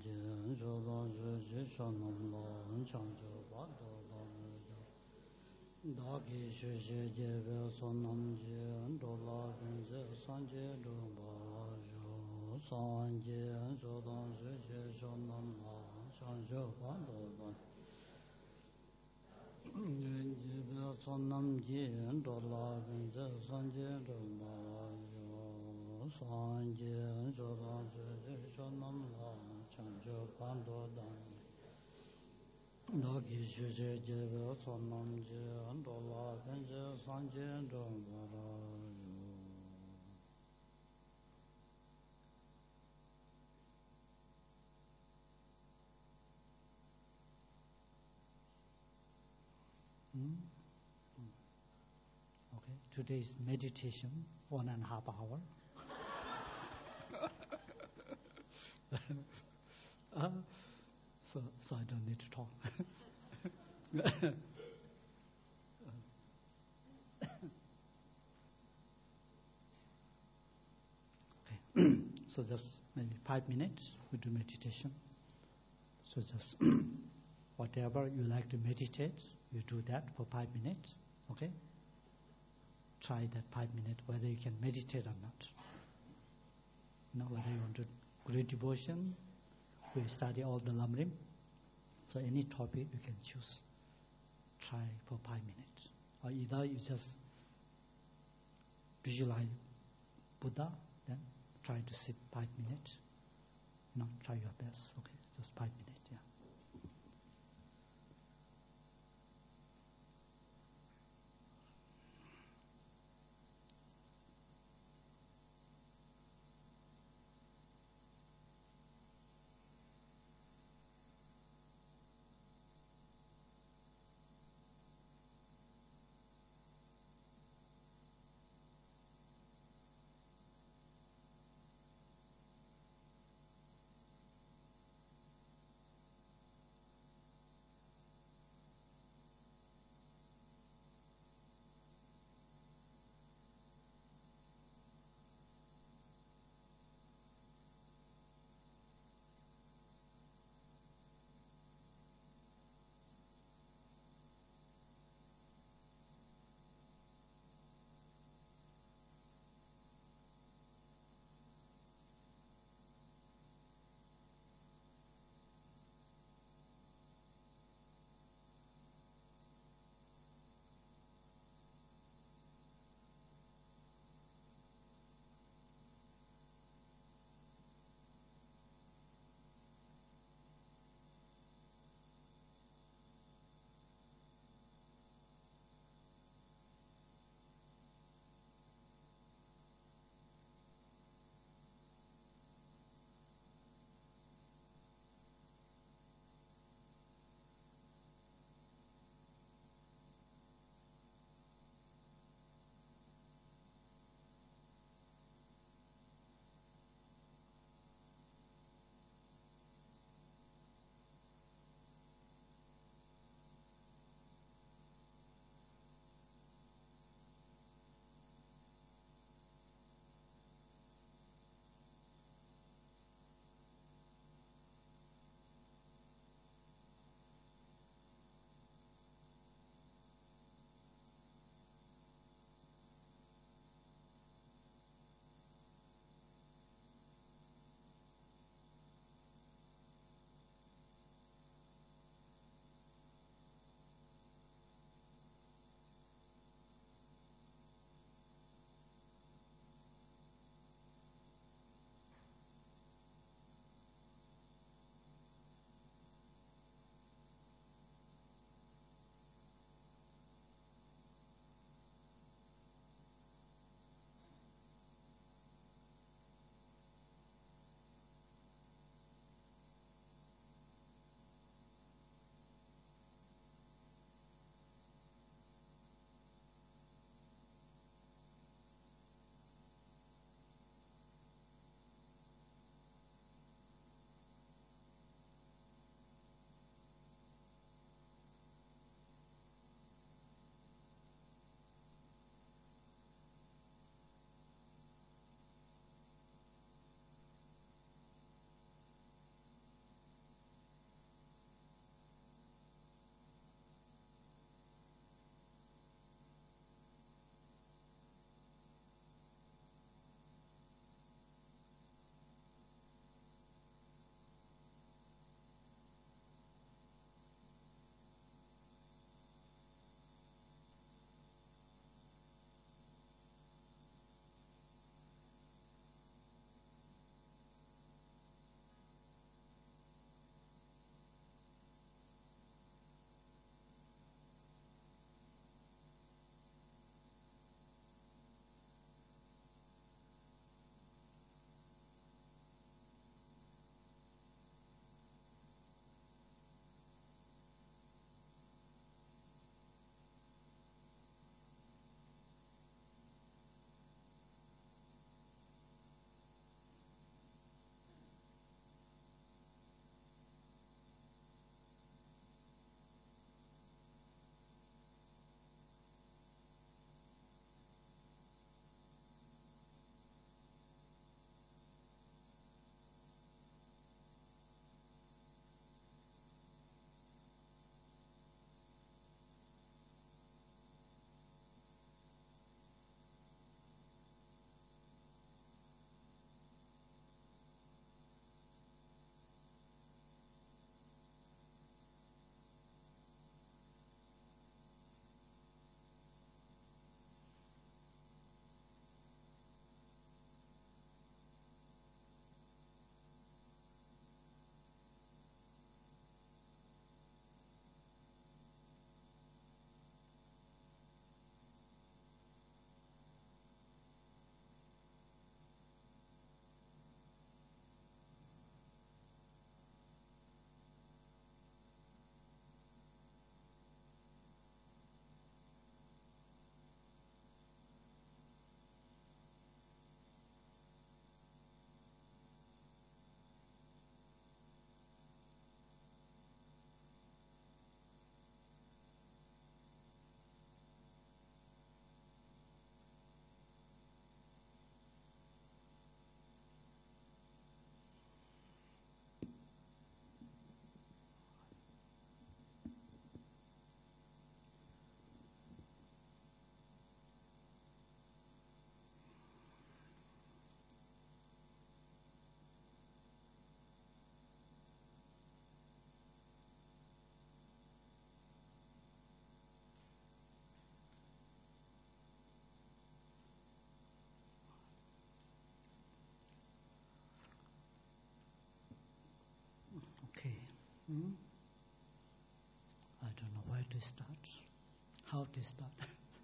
Jin Jodan Ji Shanam Lan Chanjo Bado Dagi Shushi Jebe Sonam Jin Dola Benze Sanje Dumba Jo Sanje Jodan Ji Shanam Lan Chanjo Bado Jebe Sonam Jin Dola Benze Sanje Dumba Jo Sanje Jodan Ji Shanam Lan Chanjo Bado Dagi Shushi Jebe Sonam Jin Dola Benze Sanje Dumba Okay, today's meditation, 1.5 hours. So I don't need to talk. Okay, so just maybe 5 minutes we do meditation. So just whatever you like to meditate, you do that for 5 minutes. Okay? Try that 5 minutes, whether you can meditate or not. Whether you want to great devotion, we study all the Lamrim. So any topic you can choose. Try for 5 minutes. Or either you just visualize Buddha, then try to sit 5 minutes. Try your best. Okay, just 5 minutes, yeah. I don't know where to start, how to start.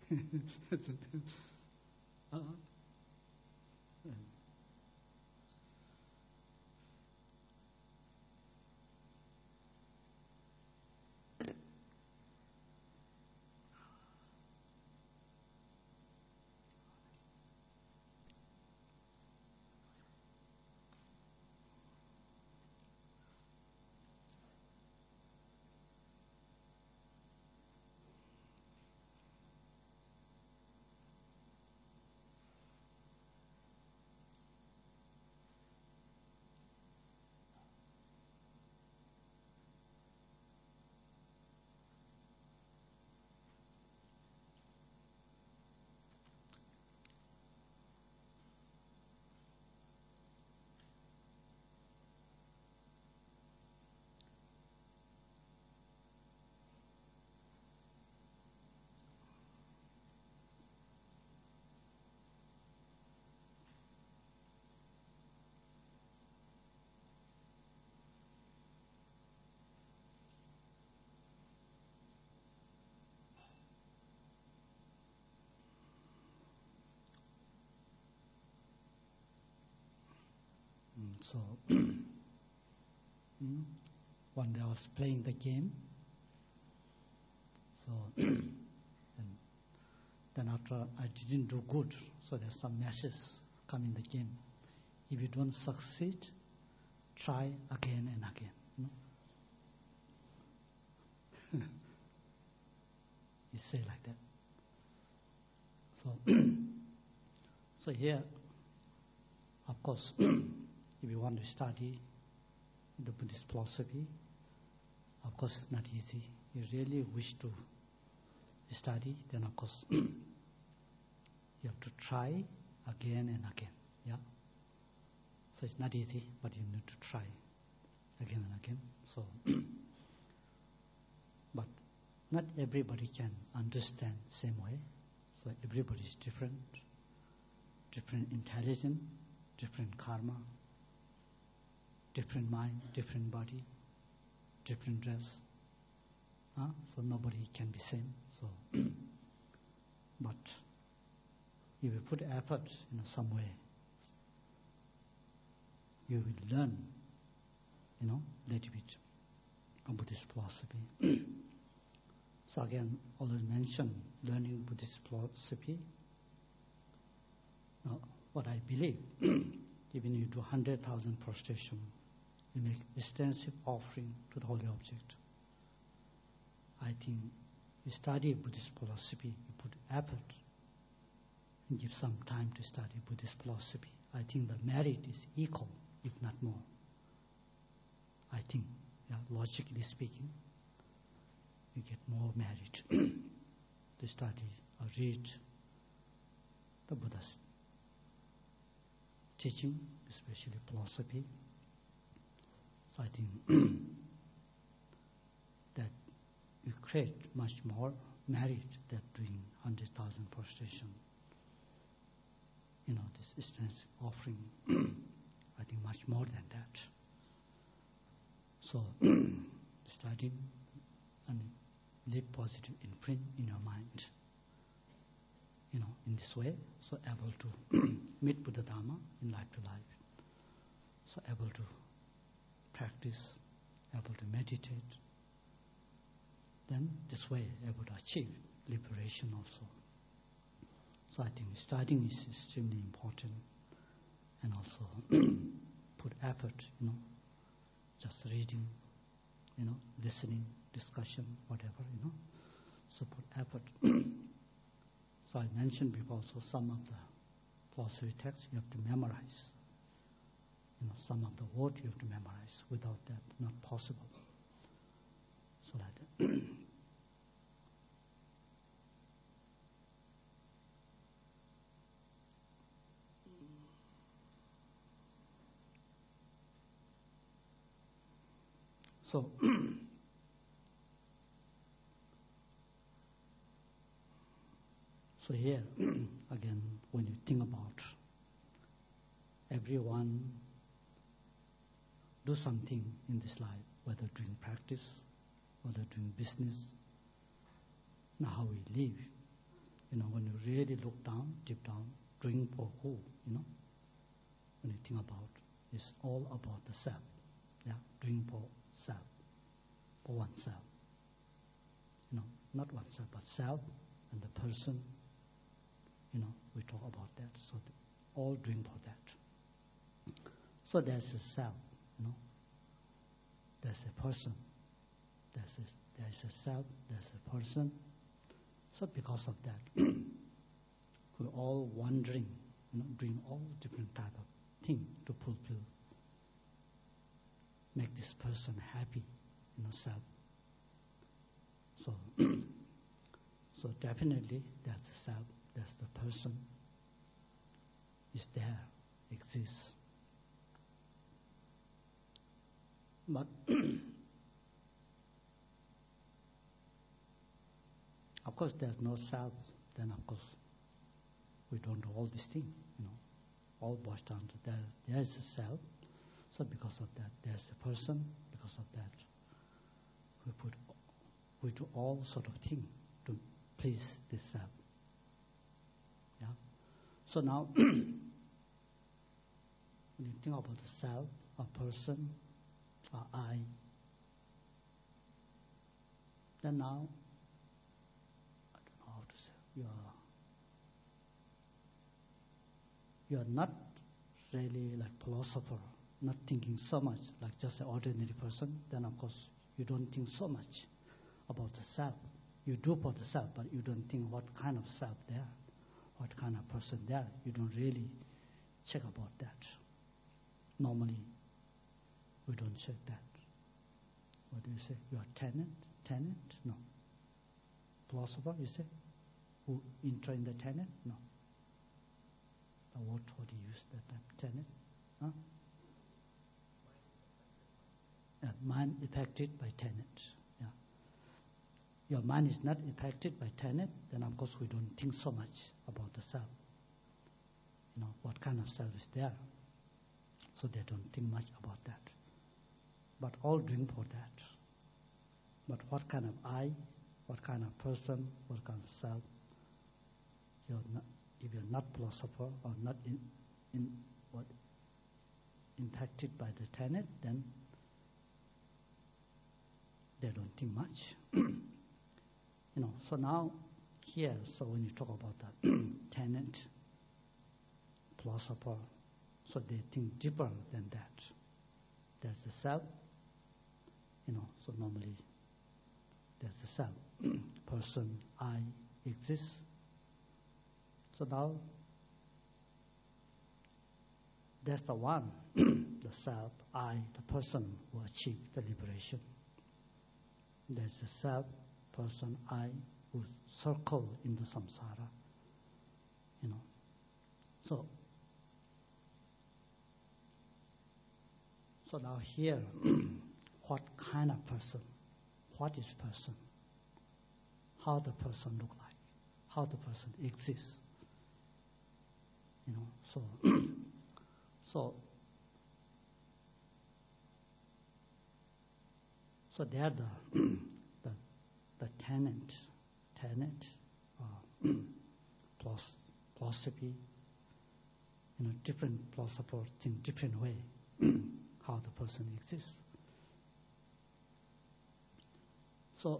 So one day I was playing the game. So then after I didn't do good, so there's some message come in the game. If you don't succeed, try again and again. You say like that. So so here, of course, if you want to study the Buddhist philosophy, of course it's not easy. You really wish to study, then of course you have to try again and again. Yeah. So it's not easy, but you need to try again and again. So, but not everybody can understand same way. So everybody is different intelligence, different karma, different mind, different body, different dress. So nobody can be same. So, but if you put effort in some way, you will learn, little bit of Buddhist philosophy. So again, already mentioned learning Buddhist philosophy. Now, what I believe, even you do 100,000 prostration, you make extensive offering to the holy object. I think you study Buddhist philosophy, you put effort, and give some time to study Buddhist philosophy. I think the merit is equal, if not more. I think, logically speaking, you get more merit to study or read the Buddha's teaching, especially philosophy. So I think that you create much more merit than doing 100,000 prostration. This extensive offering, I think much more than that. So studying and leave positive imprint in your mind. In this way, so able to meet Buddha Dharma in life to life. So able to practice, able to meditate. Then this way able to achieve liberation also. So I think studying is extremely important, and also put effort, just reading, listening, discussion, whatever, So put effort. So I mentioned before, so some of the philosophy texts you have to memorize. Some of the words you have to memorize. Without that, not possible. So like that. So so here, again, when you think about everyone do something in this life, whether doing practice practice, or they're doing business. Now how we live. When you really look down, deep down, doing for who, when you think about, it's all about the self. Yeah, doing for self, for oneself. Not oneself, but self and the person. We talk about that. So all doing for that. So there's a self, There's a person. There's a self, there's a person. So because of that, we're all wandering, doing all different type of thing to fulfill, make this person happy, self. So, so definitely there's the self, there's the person, is there, exists. But of course there's no self, then of course we don't do all these things, all boils down to there's a self. So because of that, there's a person. Because of that, we do all sort of things to please this self. Yeah. So now, when you think about the self, a person, or I, then now, I don't know how to say, you are not really like philosopher, not thinking so much like just an ordinary person. Then of course you don't think so much about the self. You do for the self, but you don't think what kind of self there, what kind of person there. You don't really check about that. Normally, we don't check that. What do you say? You are tenant? No. Philosopher, you say? Who enter in the tenant? No. What do you use that time? Tenant? Huh? Mind affected by tenet. Yeah. Your mind is not affected by tenet, then of course we don't think so much about the self. What kind of self is there? So they don't think much about that. But all doing for that. But what kind of I, what kind of person, what kind of self, if you're not philosopher or not impacted by the tenet, then they don't think much. So now here, so when you talk about that tenet, philosopher, so they think deeper than that. There's the self, so normally there's the self, person, I, exists. So now there's the one, the self, I, the person who achieved the liberation. There's the self, person, I, who circle in the samsara. So now here, what kind of person? What is person? How the person look like? How the person exists? So they are the tenet, philosophy. Different philosophers think different way how the person exists. So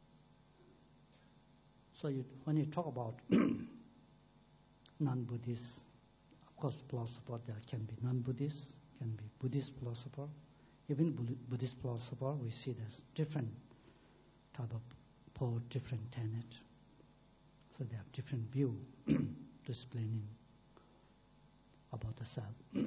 when you talk about non-Buddhist, of course, philosopher, there can be non-Buddhist, can be Buddhist philosopher. Even Buddhist philosopher, we see there's different type of for different tenet. So they have different view to explaining about the self.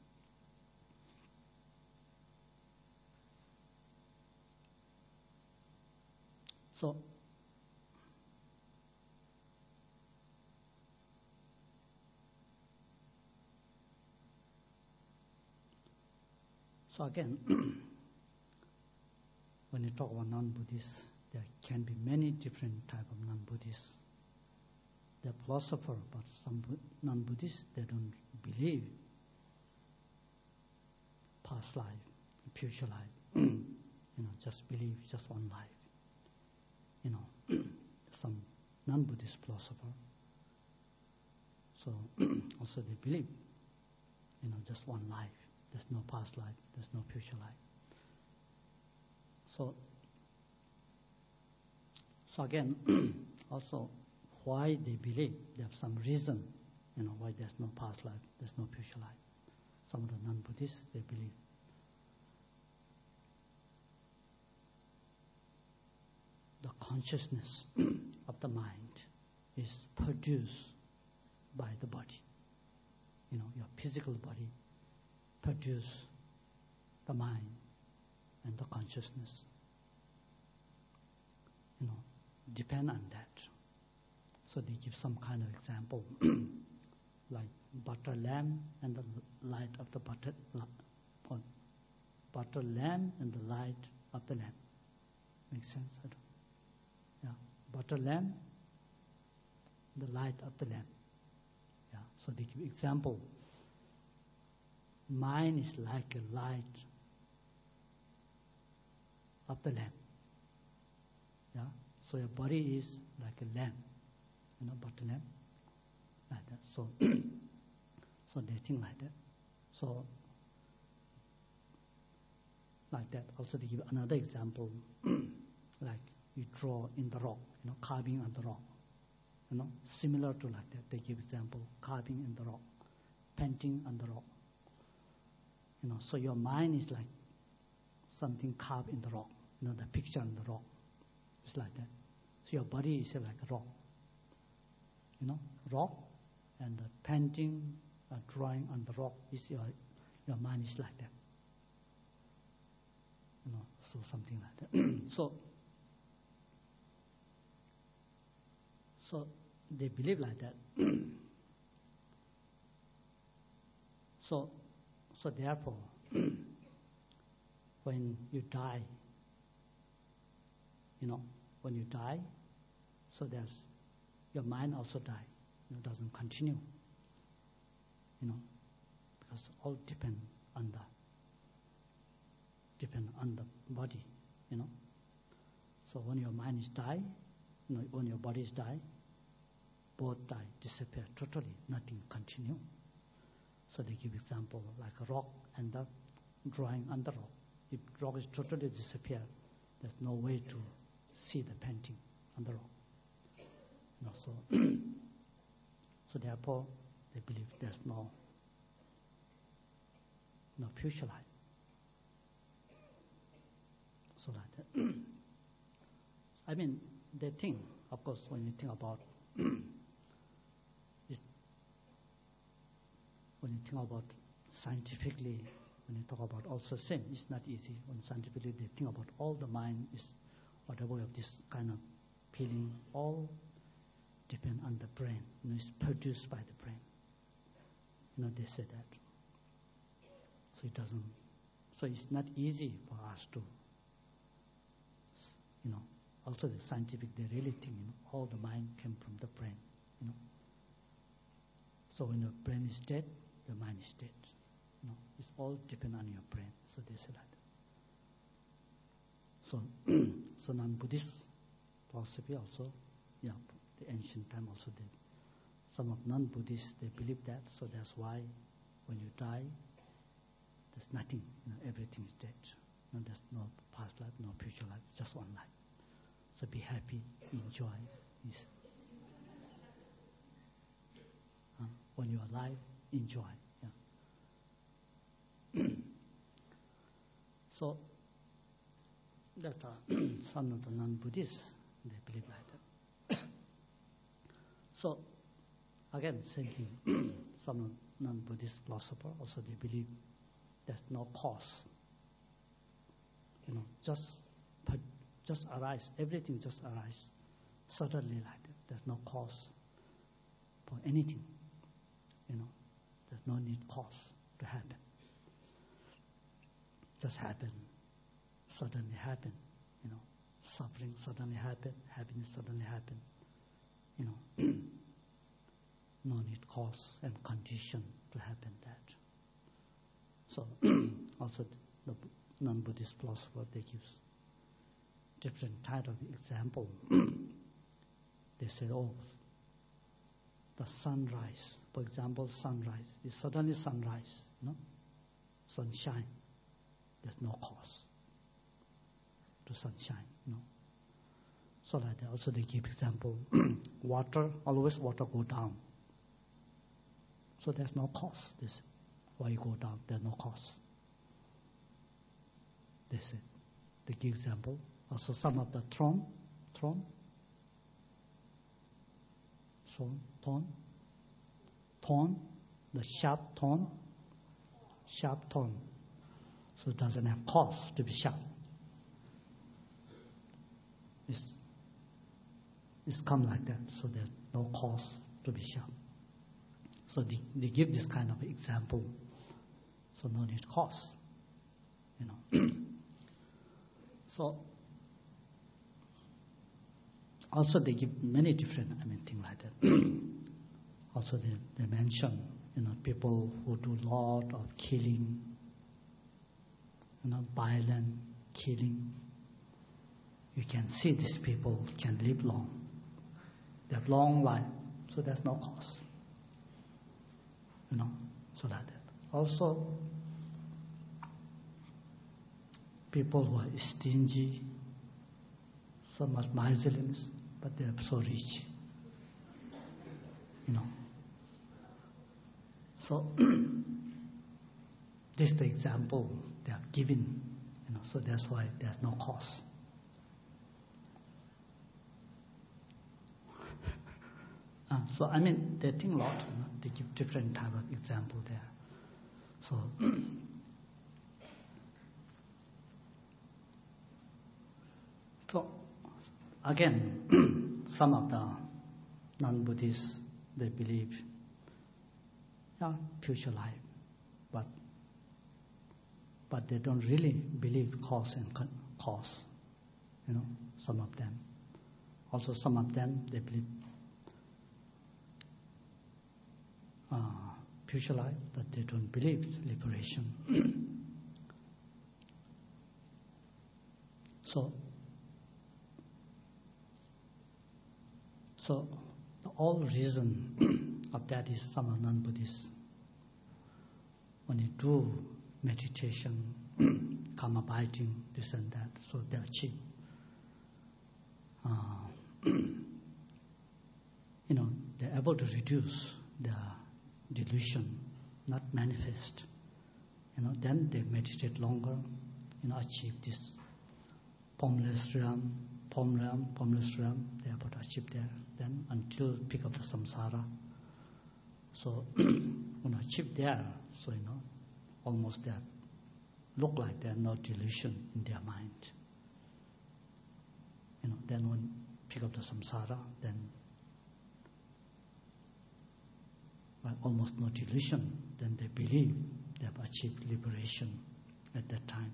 So again, when you talk about non-Buddhists, there can be many different type of non-Buddhists. They're philosophers, but some non-Buddhists, they don't believe past life, future life. just believe just one life. Some non-Buddhist philosopher, so also they believe, just one life. There's no past life, there's no future life. So again, also why they believe, they have some reason, why there's no past life, there's no future life. Some of the non-Buddhists, they believe the consciousness of the mind is produced by the body. Your physical body produce the mind and the consciousness. Depend on that. So they give some kind of example, like butter lamp and the light of the butter lamp and the light of the lamp. Makes sense? Yeah. Butter lamp, the light of the lamp. Yeah. So they give example. Mind is like a light of the lamp. Yeah. So your body is like a lamp, butter lamp, like that. So, so they think like that. So, like that. Also, they give another example, like you draw in the rock, carving on the rock, similar to like that. They give example, carving in the rock, painting on the rock. So your mind is like something carved in the rock, the picture on the rock. It's like that. So your body is like a rock. Rock, and the painting, drawing on the rock is your mind is like that. So something like that. So they believe like that. So therefore, when you die, when you die, so there's your mind also die. Doesn't continue. Because all depend on the body. So when your mind is die, when your body is die, both die, disappear totally. Nothing continue. So they give example like a rock and the drawing on the rock. If rock is totally disappear, there's no way to see the painting on the rock. So therefore, they believe there's no future life. So like that. I mean, they think, of course, when you think about when you think about scientifically, when you talk about also sin, it's not easy. When scientifically they think about all the mind is whatever of this kind of feeling, all depend on the brain. It's produced by the brain. They say that. So it doesn't. So it's not easy for us to. Also the scientific, they really think all the mind came from the brain. So when your brain is dead, your mind is dead. It's all depend on your brain. So they say that. So non-Buddhist philosophy also, the ancient time also did. Some of non-Buddhists, they believe that, so that's why when you die, there's nothing, everything is dead. There's no past life, no future life, just one life. So be happy, enjoy. When you're alive, enjoy. Yeah. So that's some of the non-Buddhists, they believe like that. So again, same thing. Some non-Buddhist philosophers also they believe there's no cause. Just arise. Everything just arise suddenly like that. There's no cause for anything. There's no need cause to happen. Just happen. Suddenly happen. Suffering suddenly happen. Happiness suddenly happen. No need cause and condition to happen that. So also the non-Buddhist philosopher, they give different type of example. They say, oh, the sunrise, for example, sunrise is suddenly sunrise, sunshine. There's no cause to sunshine, So like that. Also they give example, water, always water go down. So there's no cause. This why you go down, there's no cause. They say. They give example. Also some of the throne, the sharp thorn. So it doesn't have cause to be sharp. It's come like that, so there's no cause to be sharp. So they give this kind of example, so no need cause, So also they give many different, things like that. Also they mention, people who do lot of killing, violent killing. You can see these people can live long. They have long life, so there's no cause. So like that. Also, people who are stingy, so much miserliness, but they are so rich. So this is the example they have given, so that's why there's no cause. So they think a lot. They give different type of example there. So again, some of the non-Buddhists, they believe, future life, but they don't really believe cause and cause. Some of them. Also, some of them they believe future life, but they don't believe liberation. So the whole reason of that is some non-Buddhists, when you do meditation, karma abiding, this and that, so they achieve. They're able to reduce their delusion, not manifest. Then they meditate longer, achieve this formless realm, they're able to achieve there. Then until pick up the samsara. So when achieve there, so almost they look like there's no delusion in their mind. Then when pick up the samsara, then almost no delusion, then they believe they have achieved liberation at that time.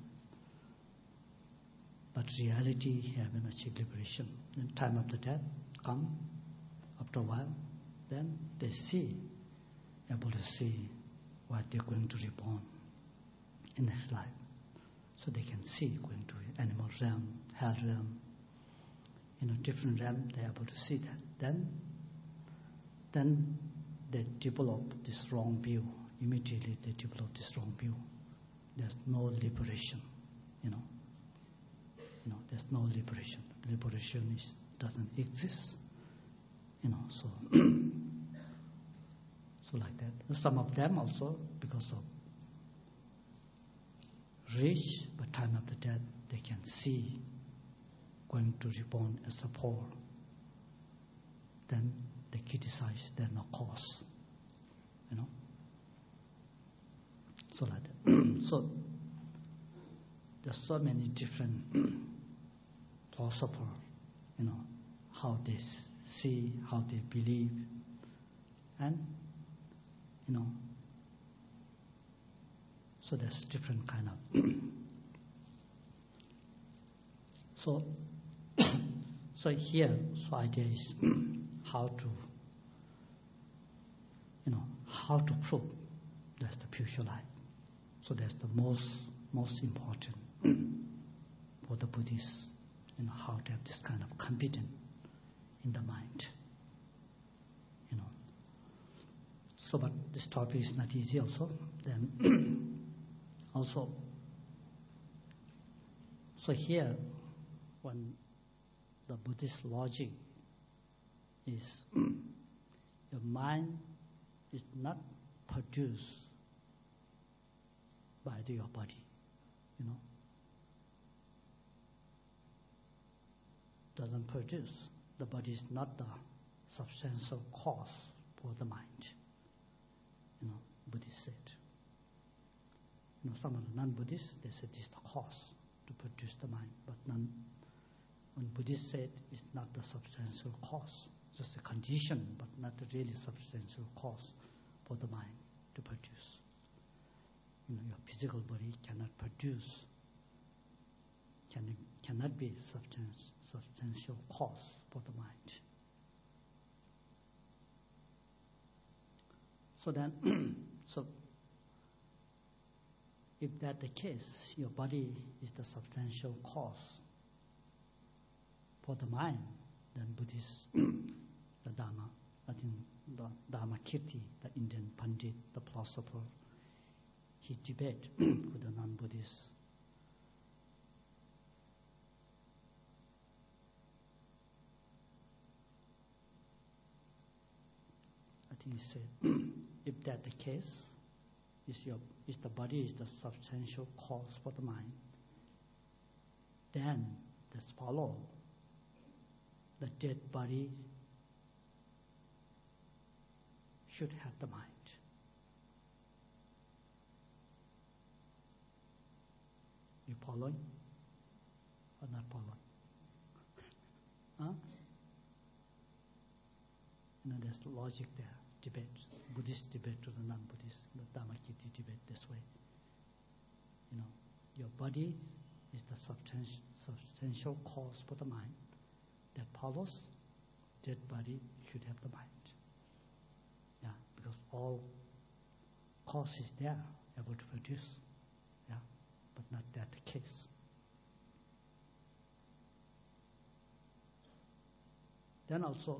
But reality, haven't achieved liberation. Then time of the death come, after a while, then they able to see what they're going to reborn in next life. So they can see going to animal realm, hell realm, different realm, they're able to see that. Then they develop this wrong view. Immediately they develop this wrong view. There's no liberation, there's no liberation. Liberation doesn't exist, so so like that. Some of them also, because of rich, but time of the death, they can see going to reborn as a poor. Then they criticize, there's no cause, So like that. So there's so many different philosophers, how they see, how they believe, and so there's different kind of so here, so idea is how to prove that's the future life. So that's the most important for the Buddhists how to have this kind of competence in the mind. So, but this topic is not easy also. Then also, so here, when the Buddhist logic is your mind is not produced by your body, doesn't produce. The body is not the substantial cause for the mind. Buddhists said. Some of the non-Buddhists, they said it's the cause to produce the mind, but when Buddhists said it's not the substantial cause, just a condition, but not a really substantial cause for the mind to produce. Your physical body cannot produce, cannot be substantial cause for the mind. So then, if that's the case, your body is the substantial cause for the mind, then Buddhists, the Dharma, I think the Dharmakirti, the Indian Pandit, the philosopher, he debate with the non-Buddhists. I think he said, if that's the case, is the body is the substantial cause for the mind, then this follow the dead body should have the mind. You following or not following? Huh? There's logic there. Debate, Buddhist debate to the non-Buddhist, the Dharmakirti debate this way. Your body is the substantial cause for the mind. That follows, dead body should have the mind. Yeah, because all cause is there, able to produce. Yeah, but not that the case. Then also,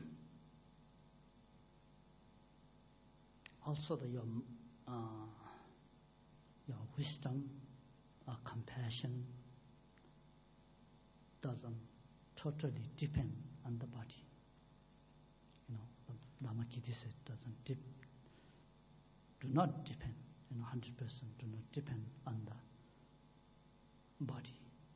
your wisdom or compassion doesn't totally depend on the body. The Dharmakirti said do not depend, 100% do not depend on the body.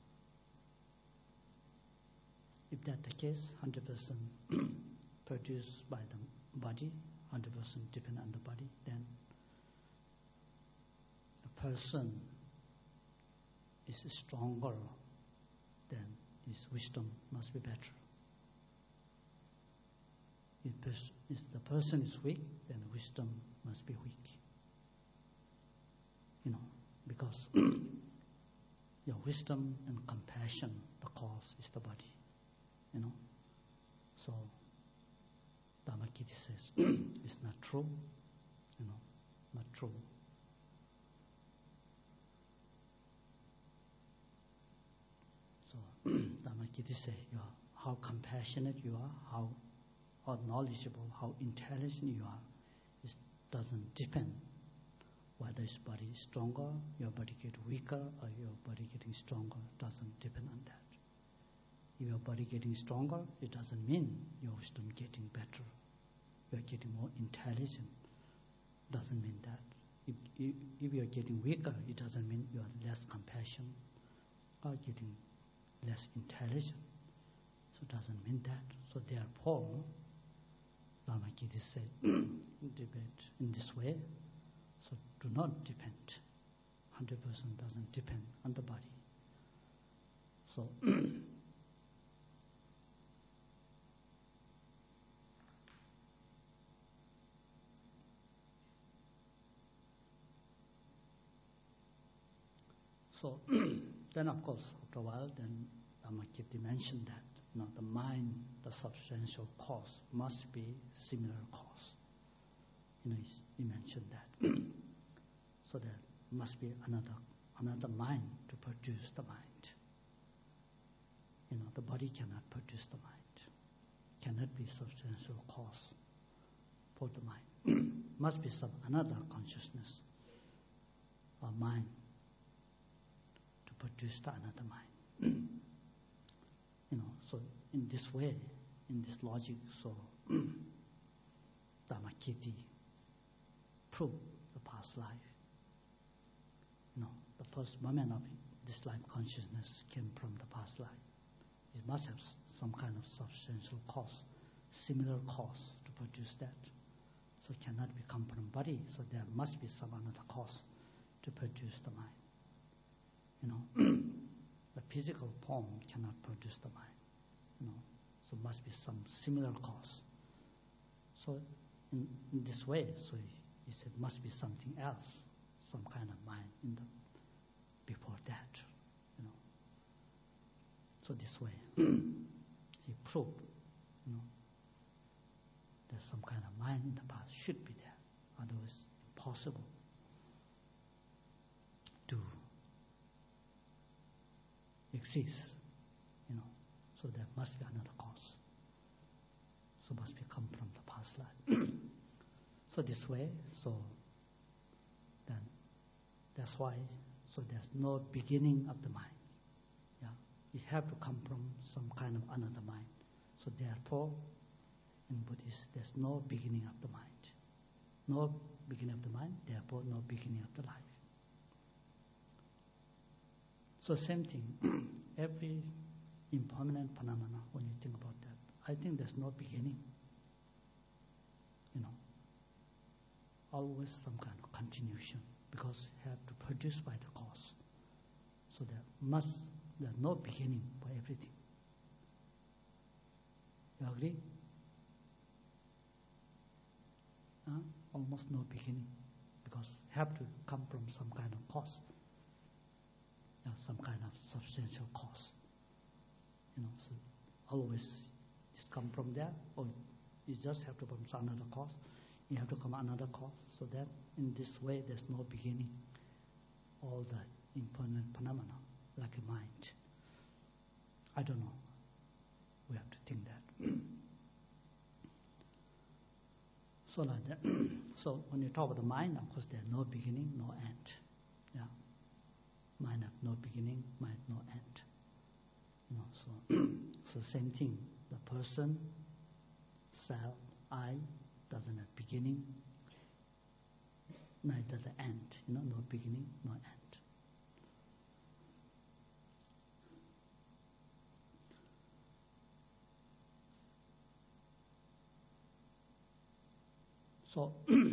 If that's the case, 100% produced by the body, 100% depend on the body, then the person is stronger, then his wisdom must be better. If the person is weak, then wisdom must be weak. Because your wisdom and compassion, the cause is the body. So Dharmakirti says it's not true, not true. So Dharmakirti says how compassionate you are, how knowledgeable, how intelligent you are, it doesn't depend whether your body is stronger, your body get weaker, or your body getting stronger. Doesn't depend on that. If your body getting stronger, it doesn't mean your wisdom getting better. You are getting more intelligent. Doesn't mean that. If you are getting weaker, it doesn't mean you are less compassion or getting less intelligent. So it doesn't mean that. So therefore, Dharmakirti said, debate in this way. So do not depend. 100% doesn't depend on the body. So so then of course after a while then Dharmakirti mentioned that the mind, the substantial cause, must be similar cause. He mentioned that. So there must be another mind to produce the mind. the body cannot produce the mind, cannot be substantial cause for the mind. Must be some another consciousness or mind to produce the another mind. So in this way, in this logic, so Dhammakirti proved the past life. The first moment of this life consciousness came from the past life. It must have some kind of substantial cause, similar cause to produce that. So it cannot be come from body, so there must be some another cause to produce the mind. The physical form cannot produce the mind. So must be some similar cause. So in this way, so he said must be something else, some kind of mind before that. So this way, he proved, there's some kind of mind in the past should be there, otherwise impossible to exist. So there must be another cause. So must be come from the past life. So this way, so then that's why, so there's no beginning of the mind. It have to come from some kind of another mind. So therefore, in Buddhist, there's no beginning of the mind. No beginning of the mind, therefore no beginning of the life. So same thing, every impermanent phenomena, when you think about that, I think there's no beginning. Always some kind of continuation, because it have to produce by the cause. So there's no beginning for everything. You agree? Almost no beginning, because have to come from some kind of cause, some kind of substantial cause. So always just come from there, or you just have to come from another cause. You have to come another cause, so that in this way there's no beginning. All the impermanent phenomena, like a mind. I don't know. We have to think that. So like that. So when you talk about the mind, of course, there's no beginning, no end. Mind have no beginning, mind no end. So same thing. The person, self, I, doesn't have beginning, neither the end. No beginning, no end. So,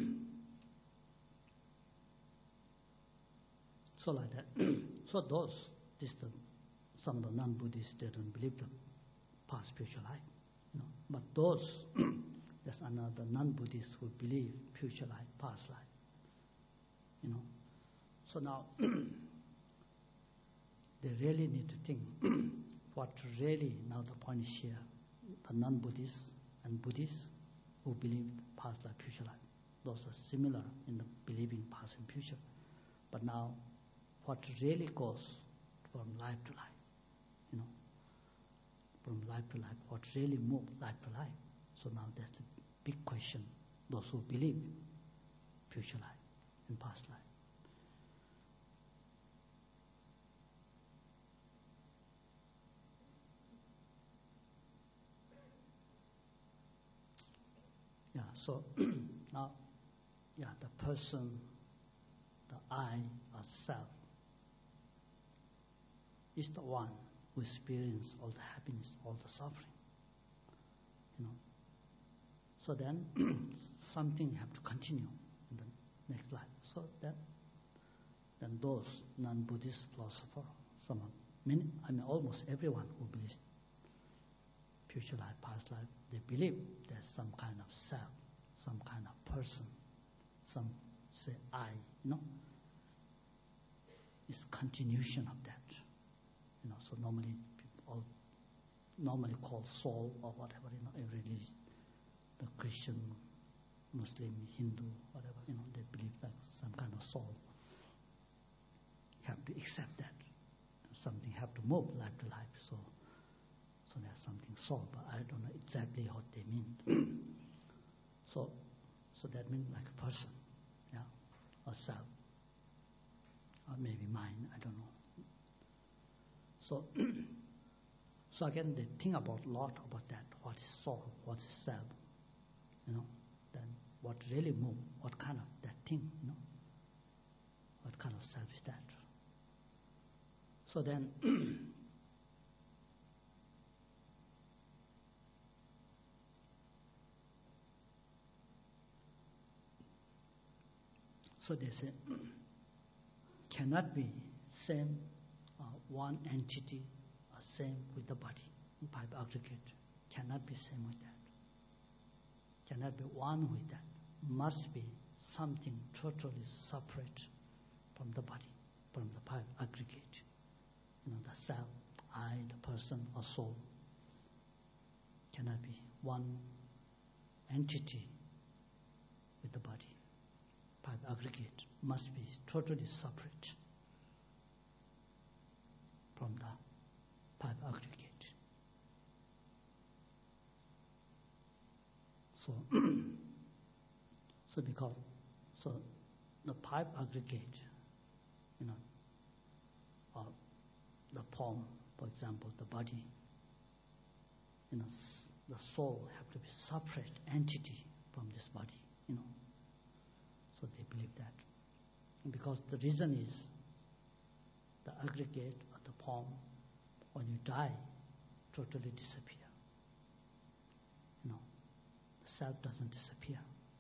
so like that. So some of the non-Buddhists, they don't believe the past, future life. But those, there's another non-Buddhists who believe future life, past life. So now, they really need to think what really, now the point is here, the non-Buddhists and Buddhists who believe past life, future life. Those are similar in the believing past and future. But now, what really goes from life to life, from life to life, what really moves life to life. So now that's the big question, those who believe future life and past life. So now, the person, the I or self, is the one who experiences all the happiness, all the suffering. So then something have to continue in the next life. So then those non-Buddhist philosophers, almost everyone who believes future life, past life, they believe there's some kind of self, some kind of person, some say I, It's continuation of that. So normally people normally call soul or whatever, a religion, the Christian, Muslim, Hindu, whatever, they believe that some kind of soul. Have to accept that. Something have to move life to life. So So there's something soul, but I don't know exactly what they mean. So that means like a person, yeah, or self, or maybe mind, I don't know. So, so again, they think about a lot about that. What is soul? What is self? Then what really move? What kind of that thing? What kind of self is that? So then, so they say, cannot be same one entity or same with the body. Pipe aggregate cannot be same with that. Cannot be one with that. Must be something totally separate from the body, from the pipe aggregate. The self, I, the person, or soul cannot be one entity with the body. Pipe aggregate must be totally separate from the pipe aggregate. So the pipe aggregate, or the form, for example, the body, the soul have to be separate entity from this body, So they believe that. Because the reason is the aggregate or the form, when you die, totally disappear. The self doesn't disappear.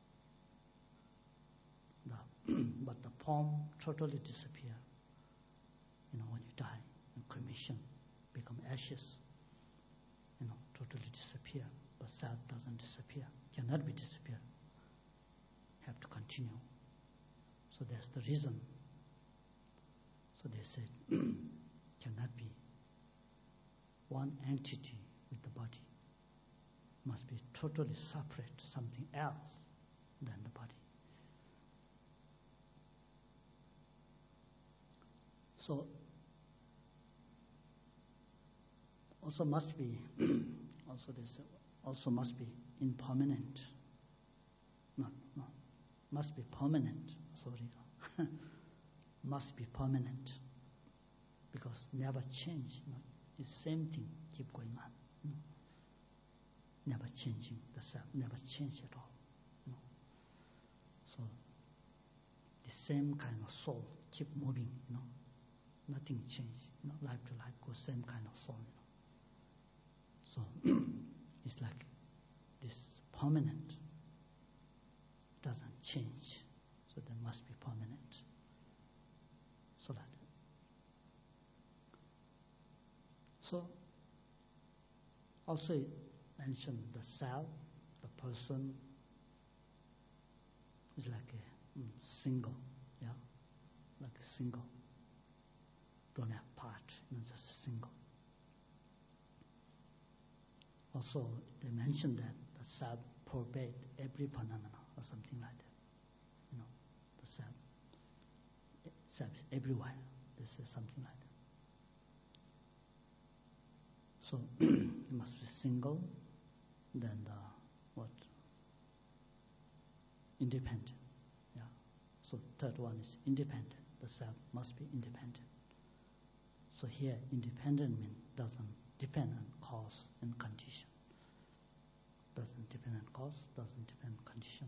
But the form totally disappear. When you die, in cremation, become ashes, totally disappear. But self doesn't disappear, cannot be disappear. Have to continue. So that's the reason. So they said, cannot be one entity with the body. Must be totally separate, something else than the body. So also must be also must be impermanent. No, must be permanent. Sorry, must be permanent because never change. It's same thing keep going on. Never changing the self, never change at all. So the same kind of soul keep moving. Nothing change. Life to life goes same kind of soul. So it's like this permanent doesn't change. So there must be permanent. So that. So also mention the self, the person is like a single, like a single. Don't have part, just a single. Also, they mentioned that the self pervades every phenomena or something like that. The self is everywhere. They say something like that. So it must be single. Then independent. So third one is independent. The self must be independent. So here, independent means doesn't depend on cause and condition. Doesn't depend on cause, doesn't depend on condition.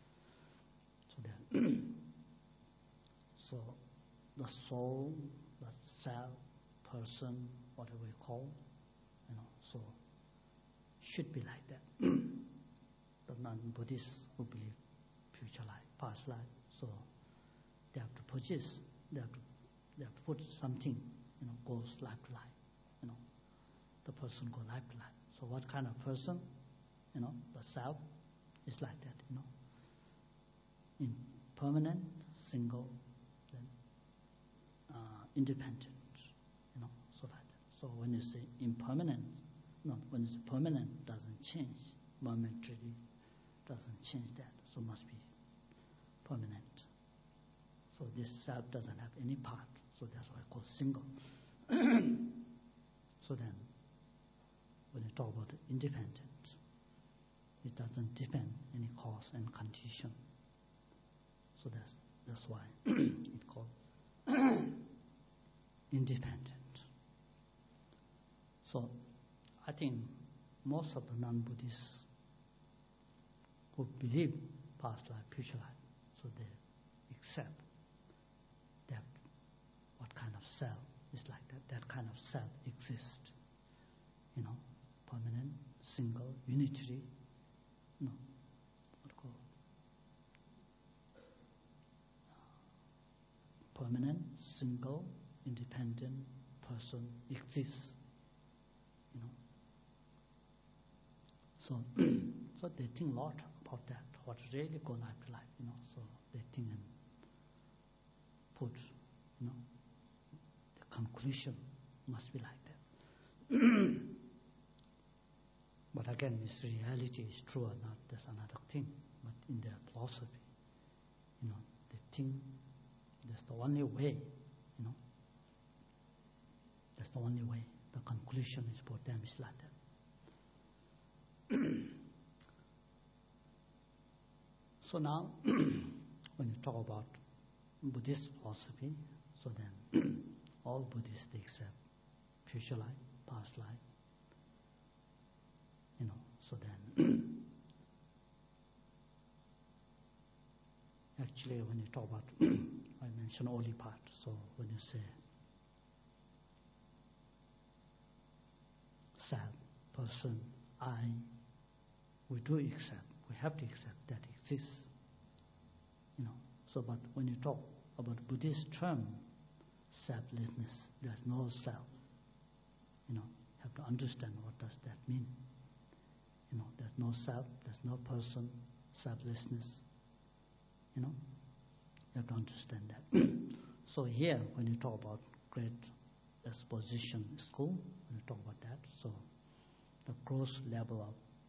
So the soul, the self, person, whatever you call, so should be like that. The non-Buddhists who believe future life, past life, so they have to purchase, they have to put something, goes life to life, the person goes life to life. So what kind of person, the self is like that, impermanent, single, then independent, so that. So when you say impermanent, when it's permanent, doesn't change, momentarily doesn't change that, so must be permanent. So this self doesn't have any part, so that's why I call single. So then, when you talk about independent, it doesn't depend any cause and condition. So that's why it's called independent. So I think most of the non-Buddhists who believe past life, future life, so they accept that what kind of self is like that kind of self exists. Permanent, single, unitary, permanent, single, independent person exists. So they think a lot about that, what really go life to life, so they think and put, the conclusion must be like that. But again, this reality is true or not, that's another thing. But in their philosophy, they think that's the only way, that's the only way. The conclusion is for them is like that. So now, when you talk about Buddhist philosophy, so then all Buddhists, they accept future life, past life, so then actually when you talk about, I mentioned only part, so when you say self, person, I, we do accept, we have to accept that exists, So, but when you talk about Buddhist term, selflessness, there's no self. You have to understand what does that mean. There's no self, there's no person, selflessness. You have to understand that. So here, when you talk about Great Exposition School, when you talk about that, so the gross level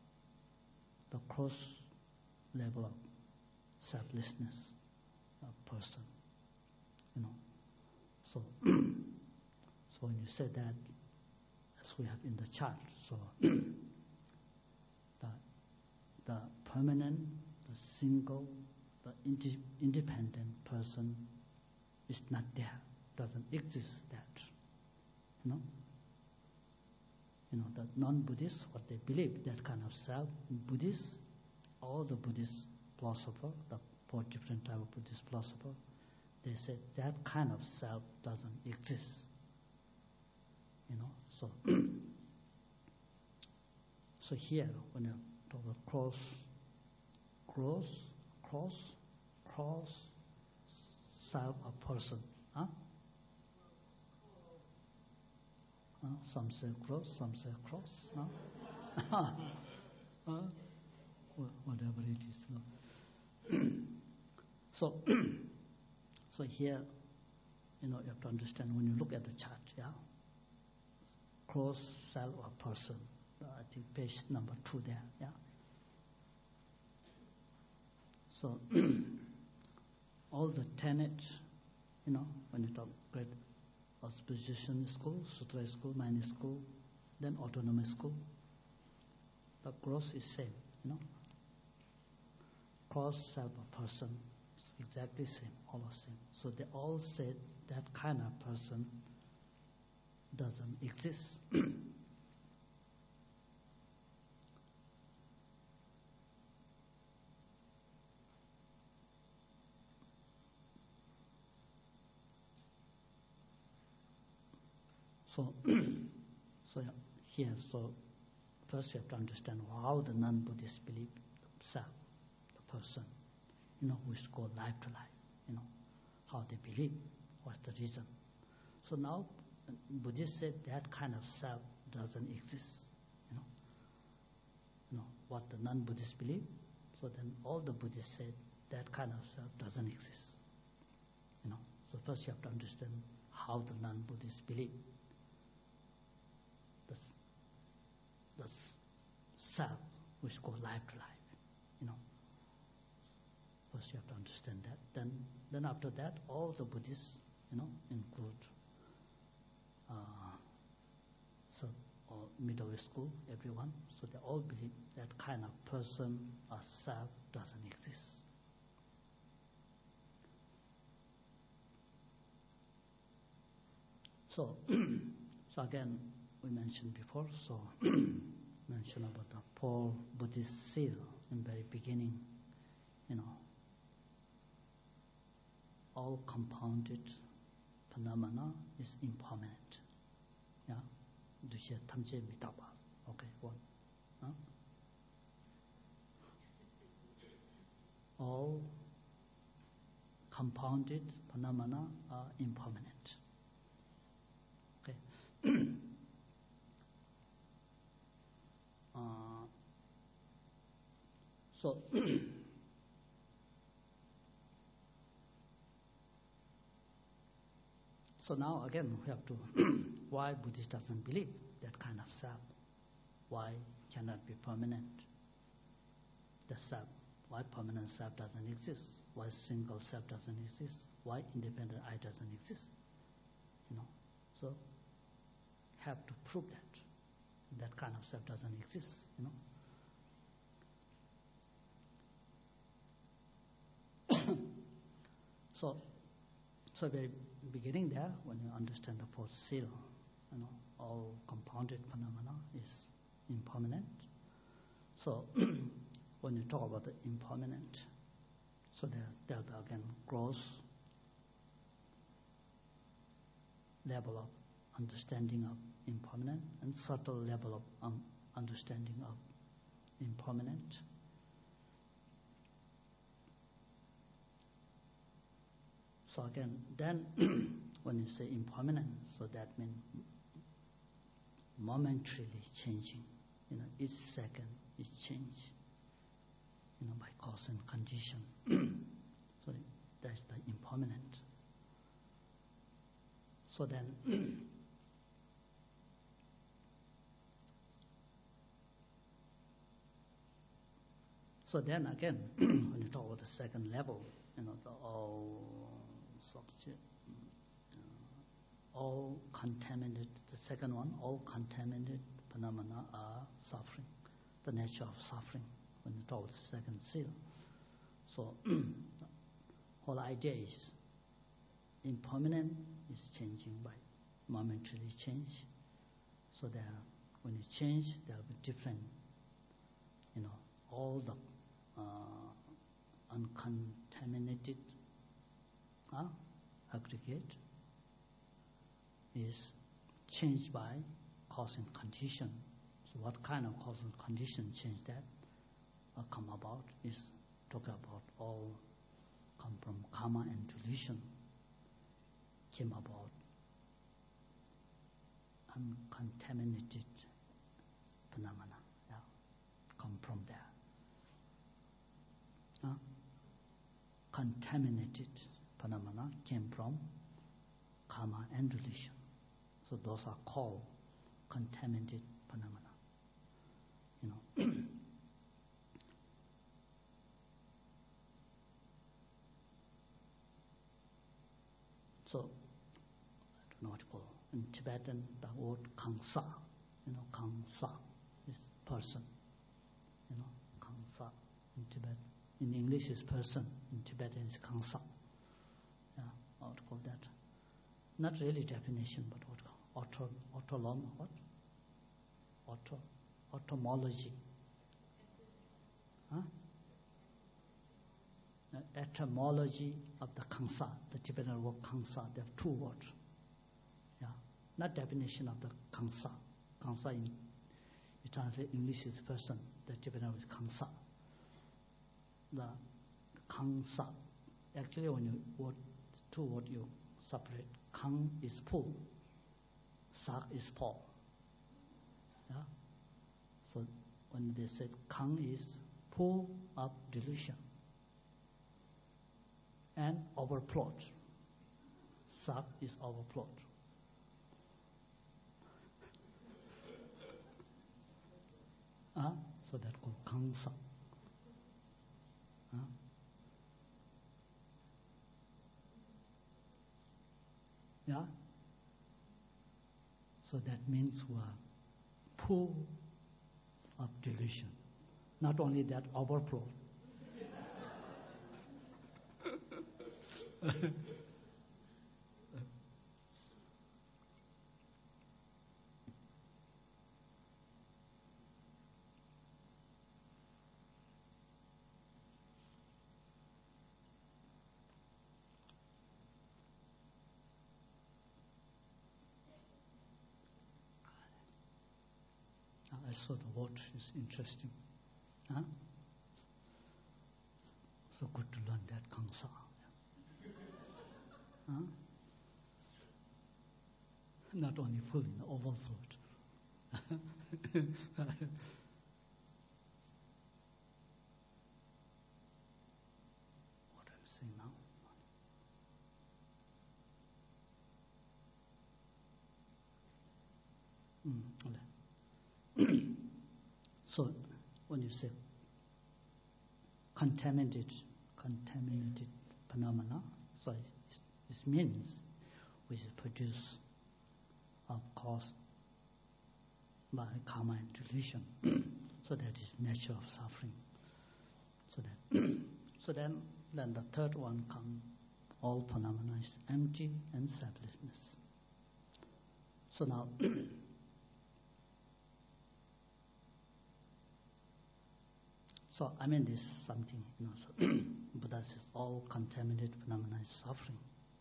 of selflessness of person, So, so when you say that, as we have in the chart, so the permanent, the single, the independent person is not there, doesn't exist that, the non-Buddhists, what they believe, that kind of self, Buddhists, all the Buddhist philosophers, the 4 different types of Buddhist philosophers, they said that kind of self doesn't exist. So so here, when you talk about cross, self, a person, some say cross, some say cross, whatever it is. So, so here, you have to understand when you look at the chart, cross, self, or person. I think page number 2 there, So, all the tenets, when you talk Great Exposition School, Sutra School, Mind School, then Autonomous School, the cross is same, Cross, self, or person, is exactly same, all are same. So they all said that kind of person doesn't exist. So, here, first you have to understand how the non-Buddhists believe the self, the person, who is called life to life, how they believe, what's the reason. So now, Buddhists said that kind of self doesn't exist, what the non-Buddhists believe. So then all the Buddhists said that kind of self doesn't exist, So first you have to understand how the non-Buddhists believe. The self, which goes life to life, First you have to understand that. Then after that, all the Buddhists, include, so or middle school, everyone. So they all believe that kind of person or self doesn't exist. So, so again, we mentioned before, so mentioned about the four Buddhist seal in very beginning, all compounded phenomena is impermanent. Yeah? Dushe tamje mitaba. Okay, one. Huh? All compounded phenomena are impermanent. Okay. So so now again we have to why Buddhist doesn't believe that kind of self? Why cannot be permanent? The self, why permanent self doesn't exist? Why single self doesn't exist? Why independent I doesn't exist? So have to prove that kind of self doesn't exist. So very beginning there, when you understand the fourth seal, all compounded phenomena is impermanent. So when you talk about the impermanent, so there'll be again gross level of understanding of impermanent and subtle level of understanding of impermanent. So again, then when you say impermanent, so that means momentarily changing. Each second is change, by cause and condition. So that's the impermanent. So then, so then again, when you talk about the second level, all contaminated. The second one, all contaminated phenomena are suffering. The nature of suffering. When you talk about the second seal, so whole idea is impermanent is changing by momentary change. So when you change, there will be different. All the uncontaminated aggregate is changed by cause and condition. So what kind of cause and condition change that come about is talk about all come from karma and delusion, came about uncontaminated phenomena, come from there. Contaminated phenomena came from karma and delusion. So those are called contaminated phenomena. So I don't know what to call in Tibetan the word Kangsa. Kangsa is person. Kangsa in Tibet. In English is person. In Tibetan is Kangsa. Yeah, I would call that. Not really definition, but automology. Etymology of the Kangsa, the Tibetan word Kangsa. There are two words. Yeah, not definition of the Kangsa. Kangsa in you translate English is person. The Tibetan word is Kangsa. The Kangsa. Actually, when you two words you separate. Kang is full. Sak is Paul. Yeah. So when they said Kang is full of delusion and overflowed. Sak is overflowed. So that called Kangsa. Yeah. So that means we are full of delusion. Not only that, overflow. I saw the watch is interesting. Huh? So good to learn that Kangsa. Huh? Not only full, overflowed. What I'm saying now? So when you say contaminated phenomena, so it means which is produced or caused by karma and delusion. So that is nature of suffering. So that so then the third one comes, all phenomena is empty and selflessness. So now so I mean this is something, so Buddha says all contaminated phenomena is suffering.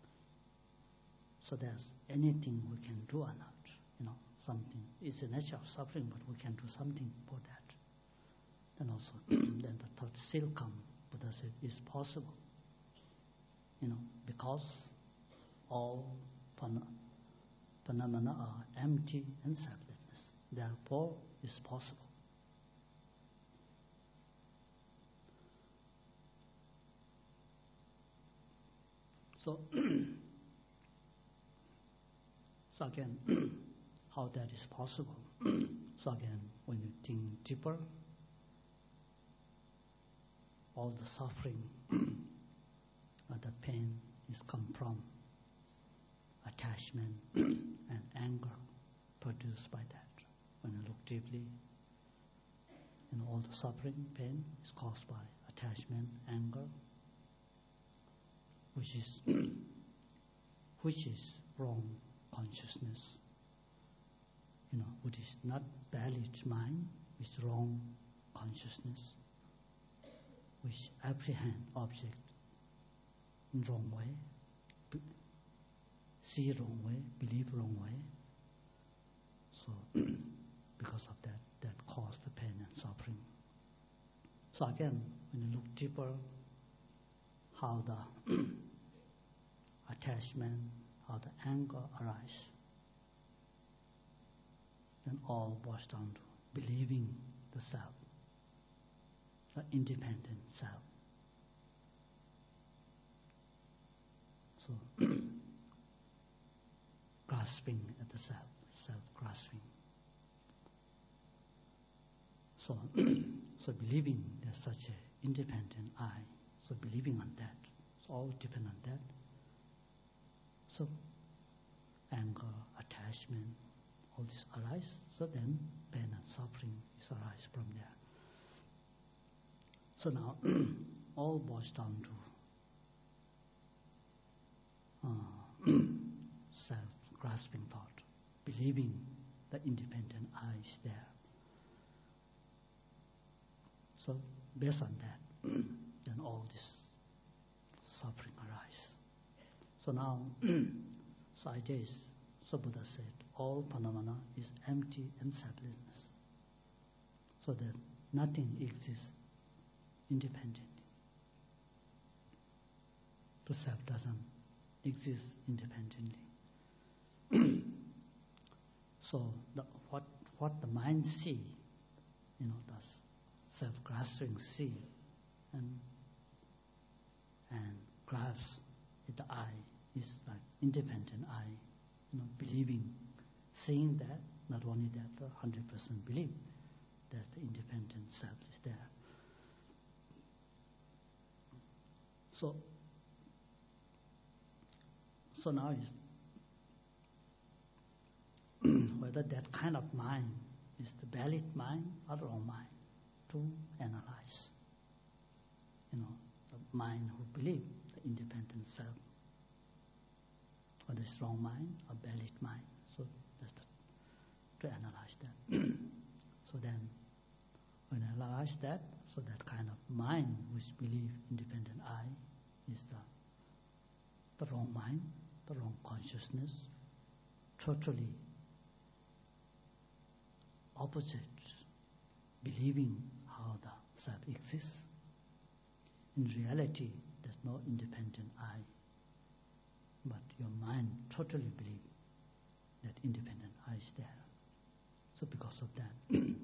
So there's anything we can do or not, something. It's the nature of suffering, but we can do something for that. Then also, then the third still come. Buddha said it's possible, because all phenomena are empty and selflessness. Therefore, it's possible. So, so again, how that is possible? So again, when you think deeper, all the suffering, the pain is come from attachment and anger produced by that. When you look deeply, all the suffering, pain is caused by attachment, anger, which is wrong consciousness. Which is not valid mind, which is wrong consciousness, which apprehend object in wrong way, see wrong way, believe wrong way. So because of that caused the pain and suffering. So again, when you look deeper, how the attachment, how the anger arise, then all boils down to believing the self, the independent self. So grasping at the self-grasping. So believing there's such an independent I, so believing on that, it's all depend on that. So anger, attachment, all this arise, so then pain and suffering is arise from there. So now all boils down to self-grasping thought, believing the independent I is there. So based on that, then all this suffering arise. So now, so idea is, so Buddha said, all phenomena is empty and selflessness. So that nothing exists independently. The self doesn't exist independently. So what the mind see, the self-grasping see and grasps the I is like independent I, believing, seeing that, not only that, 100% believe that the independent self is there. So now is whether that kind of mind, is the valid mind or the wrong mind, to analyze. The mind who believes the independent self, or the strong mind or valid mind. So that's to analyze that. So then, when I analyze that, so that kind of mind which believes independent I is the wrong mind, the wrong consciousness, totally opposite believing how the self exists. In reality, there's no independent I, but your mind totally believes that independent I is there. So because of that, then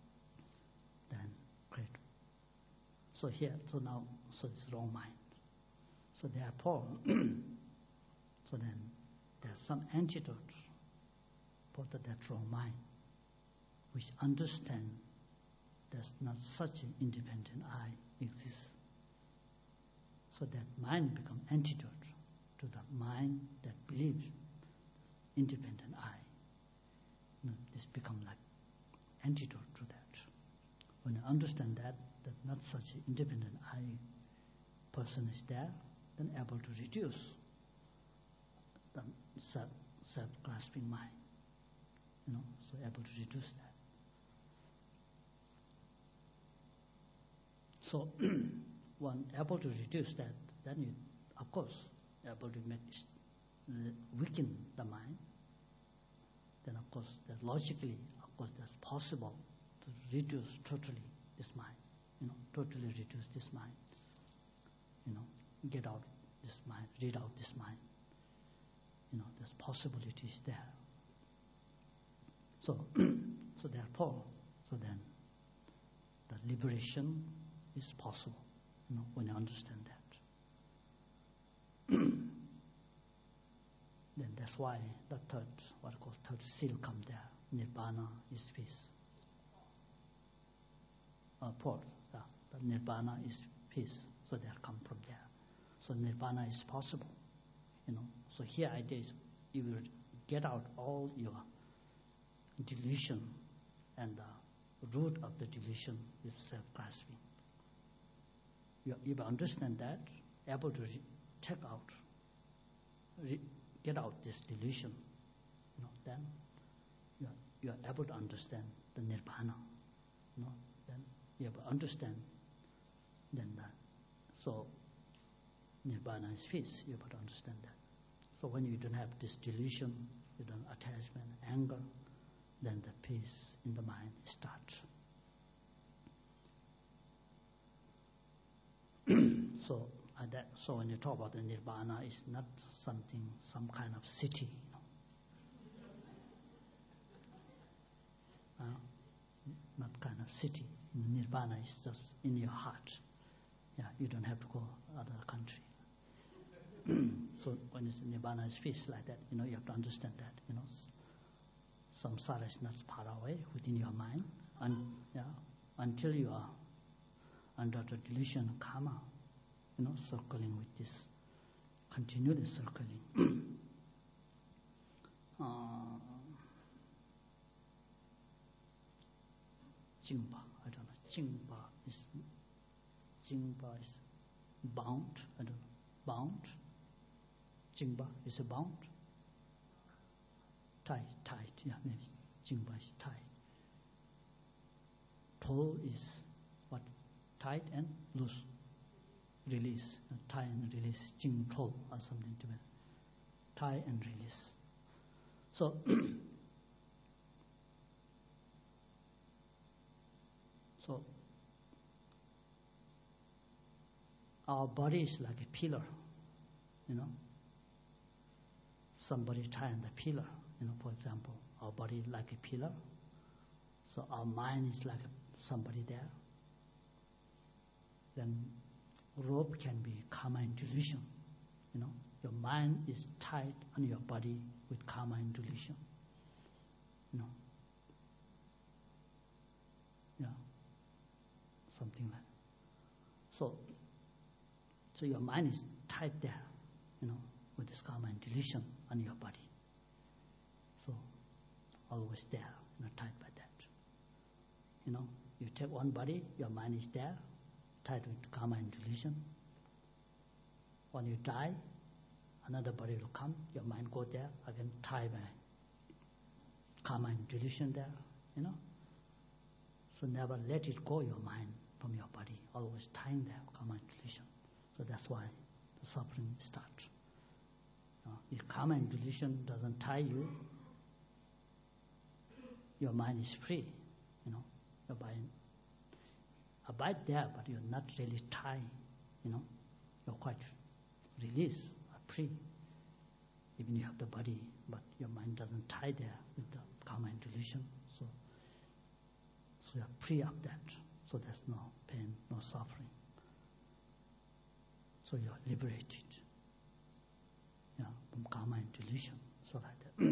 great. So here, so now, so it's wrong mind. So therefore, so then there's some antidote for that wrong mind, which understand there's not such an independent I exists. So that mind becomes antidote to the mind that believes independent I. This becomes like antidote to that. When I understand that not such an independent I person is there, then able to reduce the self-grasping mind. So able to reduce that. So one able to reduce that, then you, of course, able to weaken the mind. Then of course, that logically, of course, that's possible to reduce totally this mind. Totally reduce this mind. Get out this mind, read out this mind. There's possibilities there. So, so therefore, so then, the liberation is possible. When you understand that. Then that's why the third, what I call third seal come there. Nibbana is peace. Fourth, the Nibbana is peace. So they come from there. So Nibbana is possible. So here idea is you will get out all your delusion, and the root of the delusion is self-grasping. You understand that, able to take out, get out this delusion, then you are able to understand the Nibbana. Then you have to understand, then so Nibbana is peace, you have to understand that. So when you don't have this delusion, you don't attachment, anger, then the peace in the mind starts. So when you talk about the Nibbana, it's not something, some kind of city, not kind of city. Nibbana is just in your heart. Yeah, you don't have to go other country. So when it's Nibbana is peace like that, you have to understand that, samsara is not far away within your mind, until you are under the delusion of karma, circling with this, continually circling. Jingpa, I don't know. Jingpa is bound. I don't know. Bound. Jingpa is a bound. Tight. Yeah, maybe Jingpa is tight. Pull is what? Tight and loose. Release. Tie and release. Jing pull or something to it. Tie and release. So so our body is like a pillar, Somebody tie on the pillar, for example, our body is like a pillar. So our mind is like somebody there. Then rope can be karma and delusion. Your mind is tied on your body with karma and delusion. Yeah, something like that. So your mind is tied there, with this karma and delusion on your body. So always there, tied by that. You take one body, your mind is there, tied with karma and delusion. When you die, another body will come, your mind go there, again tied by karma and delusion there, So never let it go, your mind, from your body, always tying there, karma and delusion. So that's why the suffering starts. If karma and delusion doesn't tie you, your mind is free, Your mind abide there, but you're not really tied, You're quite released, free. Even you have the body, but your mind doesn't tie there with the karma and delusion. So you're free of that. So there's no pain, no suffering. So you're liberated, from karma and delusion. So like that.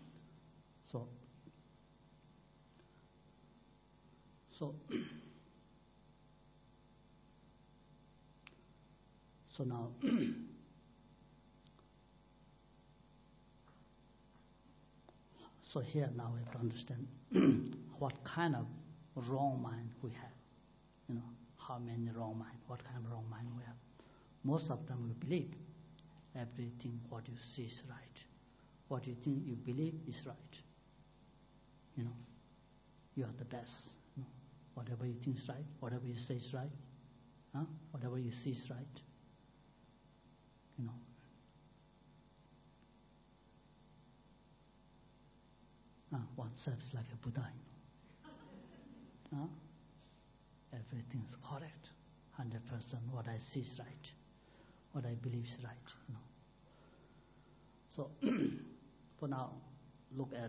So now, so here now we have to understand what kind of wrong mind we have. How many wrong mind, what kind of wrong mind we have. Most of them we believe everything what you see is right. What you think you believe is right. You are the best. Whatever you think is right, whatever you say is right, whatever you see is right. Oneself is like a Buddha. Everything is correct, 100%. What I see is right, what I believe is right. So, for now, look at.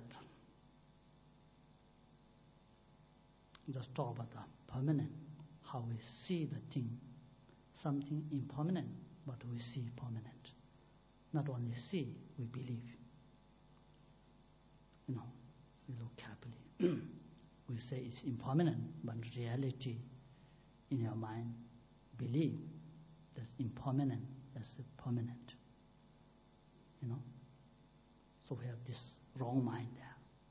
Just talk about the permanent, how we see the thing, something impermanent, but we see permanent. Not only see, we believe. We look carefully. We say it's impermanent, but in reality, in your mind, believe that's impermanent, that's permanent. So we have this wrong mind there.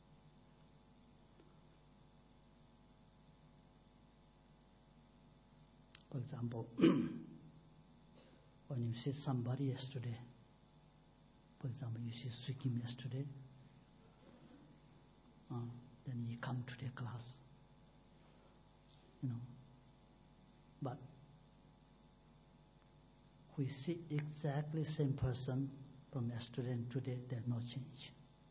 For example, when you see somebody yesterday, for example, you see Sikkim yesterday, then you come to the class, But we see exactly same person from yesterday and today, there's no change.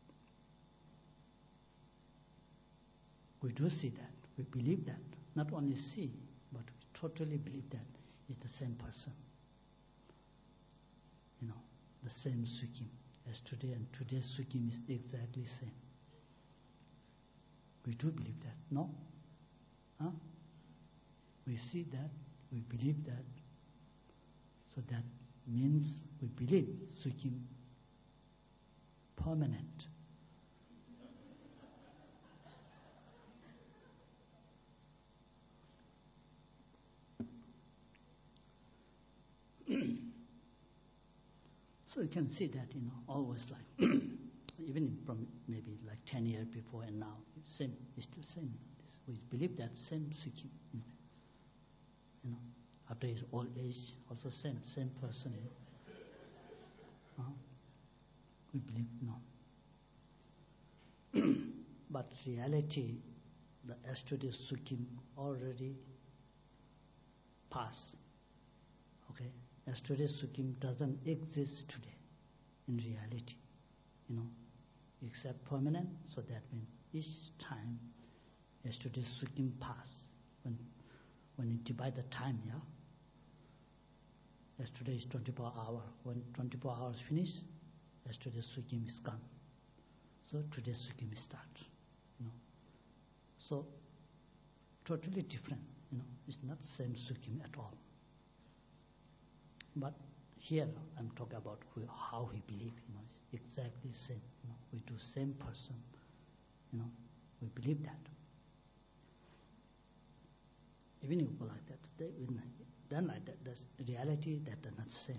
We do see that, we believe that. Not only see, but we totally believe that it's the same person. The same Sikkim. Yesterday and today's Sikkim is exactly same. We do believe that, no? We see that, we believe that. So that means we believe Sikkim permanent. So you can see that, always like, even from maybe like 10 years before and now, same, it's still same. We believe that same Sikkim. After his old age, also same person. We believe, no. But reality, the yesterday's Sikkim already passed. Okay? Yesterday's Sikkim doesn't exist today in reality. Except permanent, so that means each time yesterday's Sikkim pass, when you divide the time, yesterday is 24 hours. When 24 hours finish, yesterday's Sikkim is gone. So today's Sikkim start. So totally different. It's not same Sikkim at all. But here I'm talking about how we believe. It's exactly same. We do same person. We believe that. Even if you go like that, then like that, that's reality that they're not same.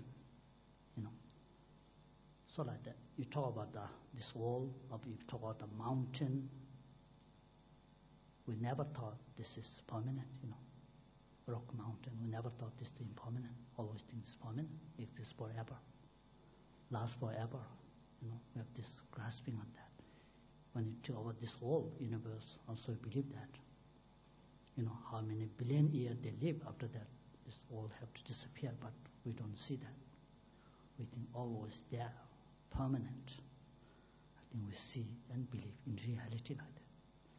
So like that, you talk about this wall, or you talk about the mountain. we never thought this is permanent, Rock mountain, we never thought this is impermanent. Always think it's permanent, exists forever, lasts forever. We have this grasping on that. When you talk about this whole universe, also we believe that. How many billion years they live after that, this all have to disappear, but we don't see that. We think always there, permanent. I think we see and believe in reality like that.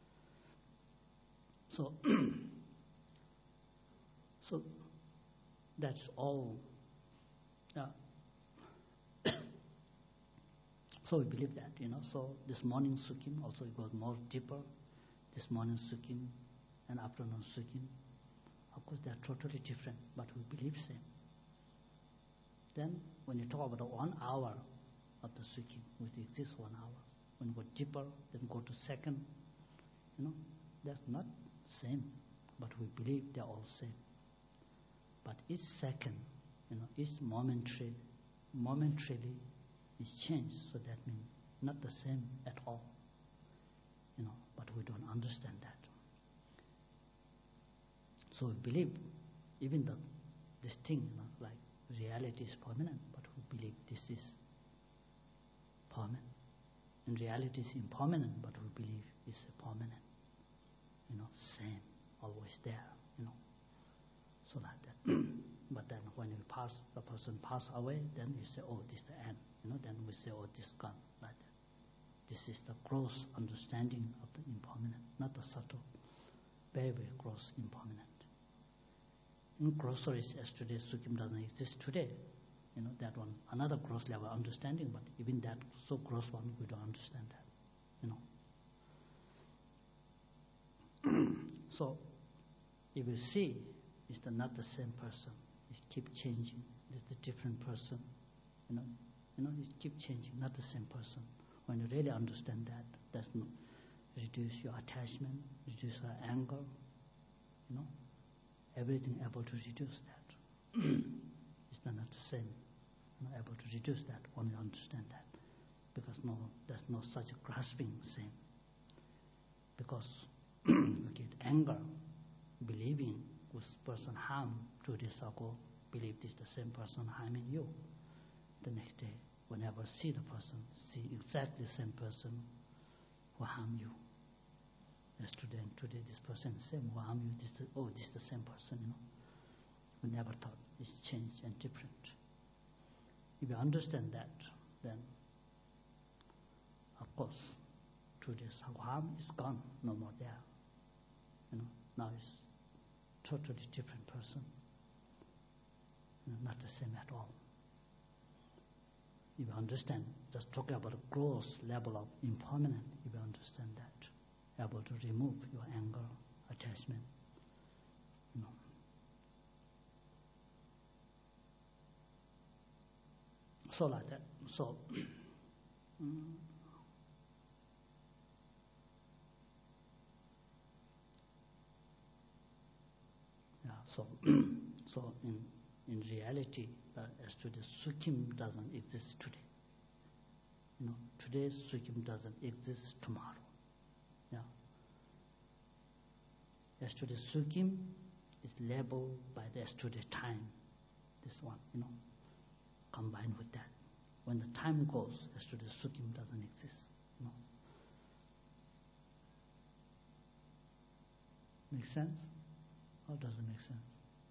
So that's all. So we believe that, So this morning sukkim also it goes more deeper. This morning sukkim and afternoon sukkim, of course they are totally different, but we believe same. Then when you talk about 1 hour of the sukkim, which exists 1 hour, when you go deeper, then go to second, that's not same, but we believe they are all same. But each second, each momentarily is changed, so that means not the same at all, but we don't understand that. So we believe even this thing, like reality is permanent, but we believe this is permanent. And reality is impermanent, but we believe it's permanent. Same, always there, So like that. But then when the person pass away, then you say, oh, this is the end. Then we say, oh, this is gone, like that. This is the gross understanding of the impermanent, not the subtle, very, very gross impermanent. In groceries, as today, sukkim doesn't exist today. That one, another gross level understanding, but even that so gross one, we don't understand that. So, if you see, it's not the same person. It keep changing. It's a different person. It keep changing, not the same person. When you really understand that, that's not reduce your attachment, reduce your anger. Everything able to reduce that. It's not the same. Able to reduce that when you understand that, because there's no such grasping same. Because you get anger, believing this person harmed 2 days ago, believe this the same person harming you. The next day, whenever see the person, see exactly the same person who harmed you. Yesterday and today, this person is the same who harmed you. This is the same person, We never thought it's changed and different. If you understand that, then, of course, 2 days harm is gone, no more there. Now it's totally different person. Not the same at all. If you understand, just talking about a gross level of impermanent, if you understand that, able to remove your anger, attachment, So like that. So, so in reality, as to the sukkim doesn't exist today. Today's sukkim doesn't exist tomorrow. As to the sukkim is labeled by the as to the time. This one, combined with that. When the time goes, as to the sukkim doesn't exist. Make sense? Or doesn't make sense?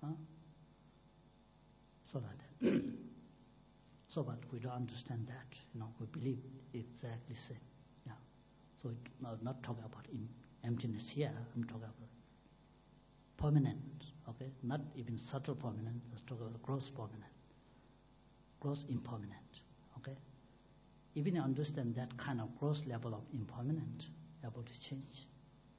So that. So, but we don't understand that. We believe exactly same. So, I'm not talking about emptiness here. I'm talking about permanent. Okay, not even subtle permanent. Let's talk about gross permanent, gross impermanent. Okay, even you understand that kind of gross level of impermanent, able to change.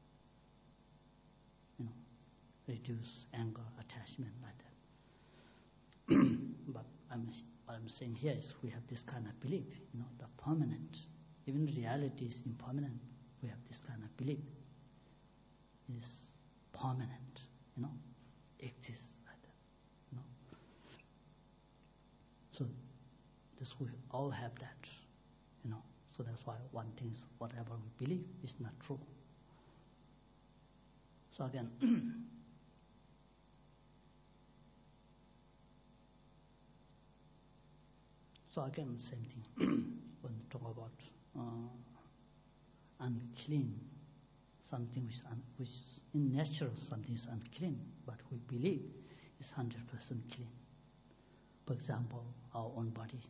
Reduce anger, attachment, like that. But I'm saying here is we have this kind of belief, the permanent. Even reality is impermanent. We have this kind of belief. Is permanent, exists like that, So this we all have that, So that's why one thing is whatever we believe is not true. So again, same thing. When we talk about unclean, something which in nature something is unclean, but we believe is 100% clean. For example, our own body.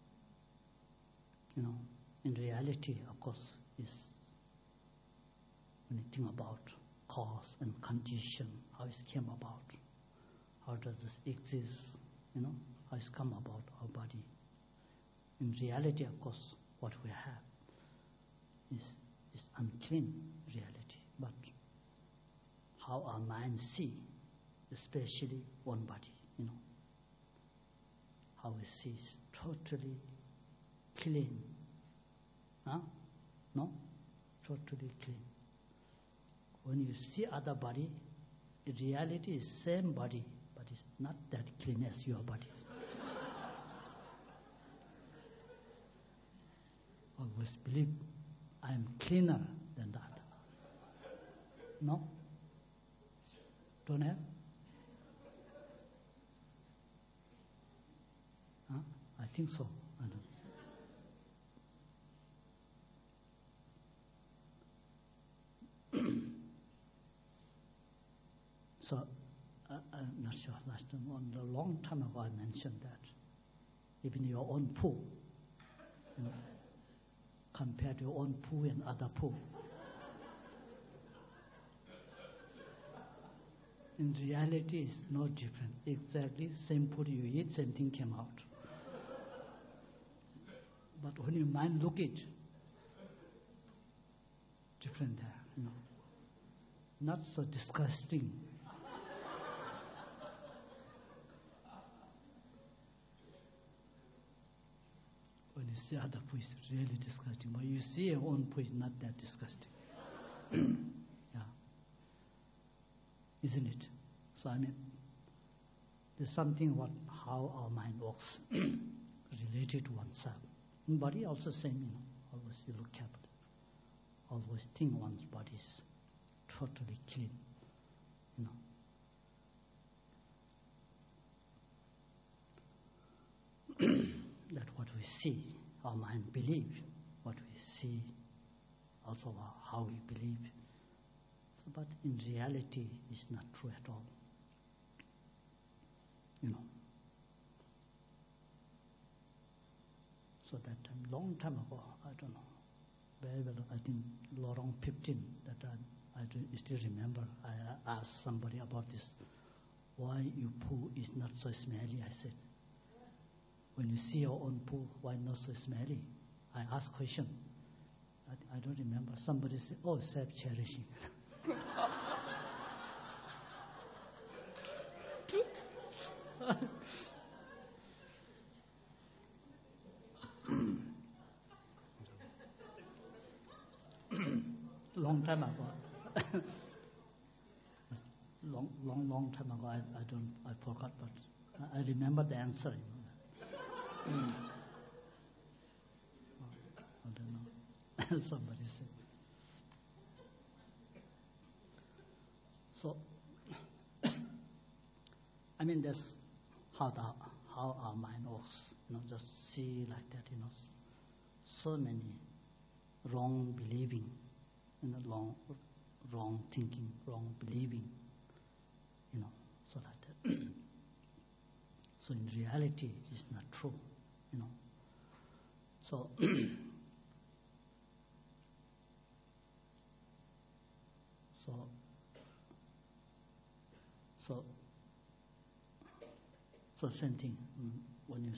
In reality, of course, is when you think about cause and condition, how it came about, how does this exist, how it's come about our body. In reality, of course, what we have is unclean reality. But how our mind see, especially one body, how we see is totally clean. No? Totally clean. When you see other body, in reality is same body, but it's not that clean as your body. Always believe I am cleaner than that. No? Don't have? I think so. I don't. So, I'm not sure, last time, a long time ago I mentioned that even your own poo, compared to your own poo and other poo, in reality it's no different. Exactly same food you eat, same thing came out. But when your mind look it, different there, not so disgusting. When you see other poo, it's really disgusting. But you see your own poo, is not that disgusting. Yeah. Isn't it? So there's something how our mind works related to oneself. In body also same, always you look carefully. Always think one's body is totally clean. That what we see, our mind believe, what we see, also how we believe. So, but in reality, it's not true at all. So that time, long time ago, I don't know, very well, I think Lorong 15, that I still remember, I asked somebody about this, why your poo is not so smelly, I said. When you see your own poo, why not so smelly? I asked question. I don't remember. Somebody said, oh, self-cherishing. Long time ago. long time ago, I forgot, but I remember the answer. I don't know. Somebody said. So, that's how our mind works. Just see like that. So many wrong believing, wrong thinking, wrong believing. So like that. So in reality, it's not true. So. So same thing when you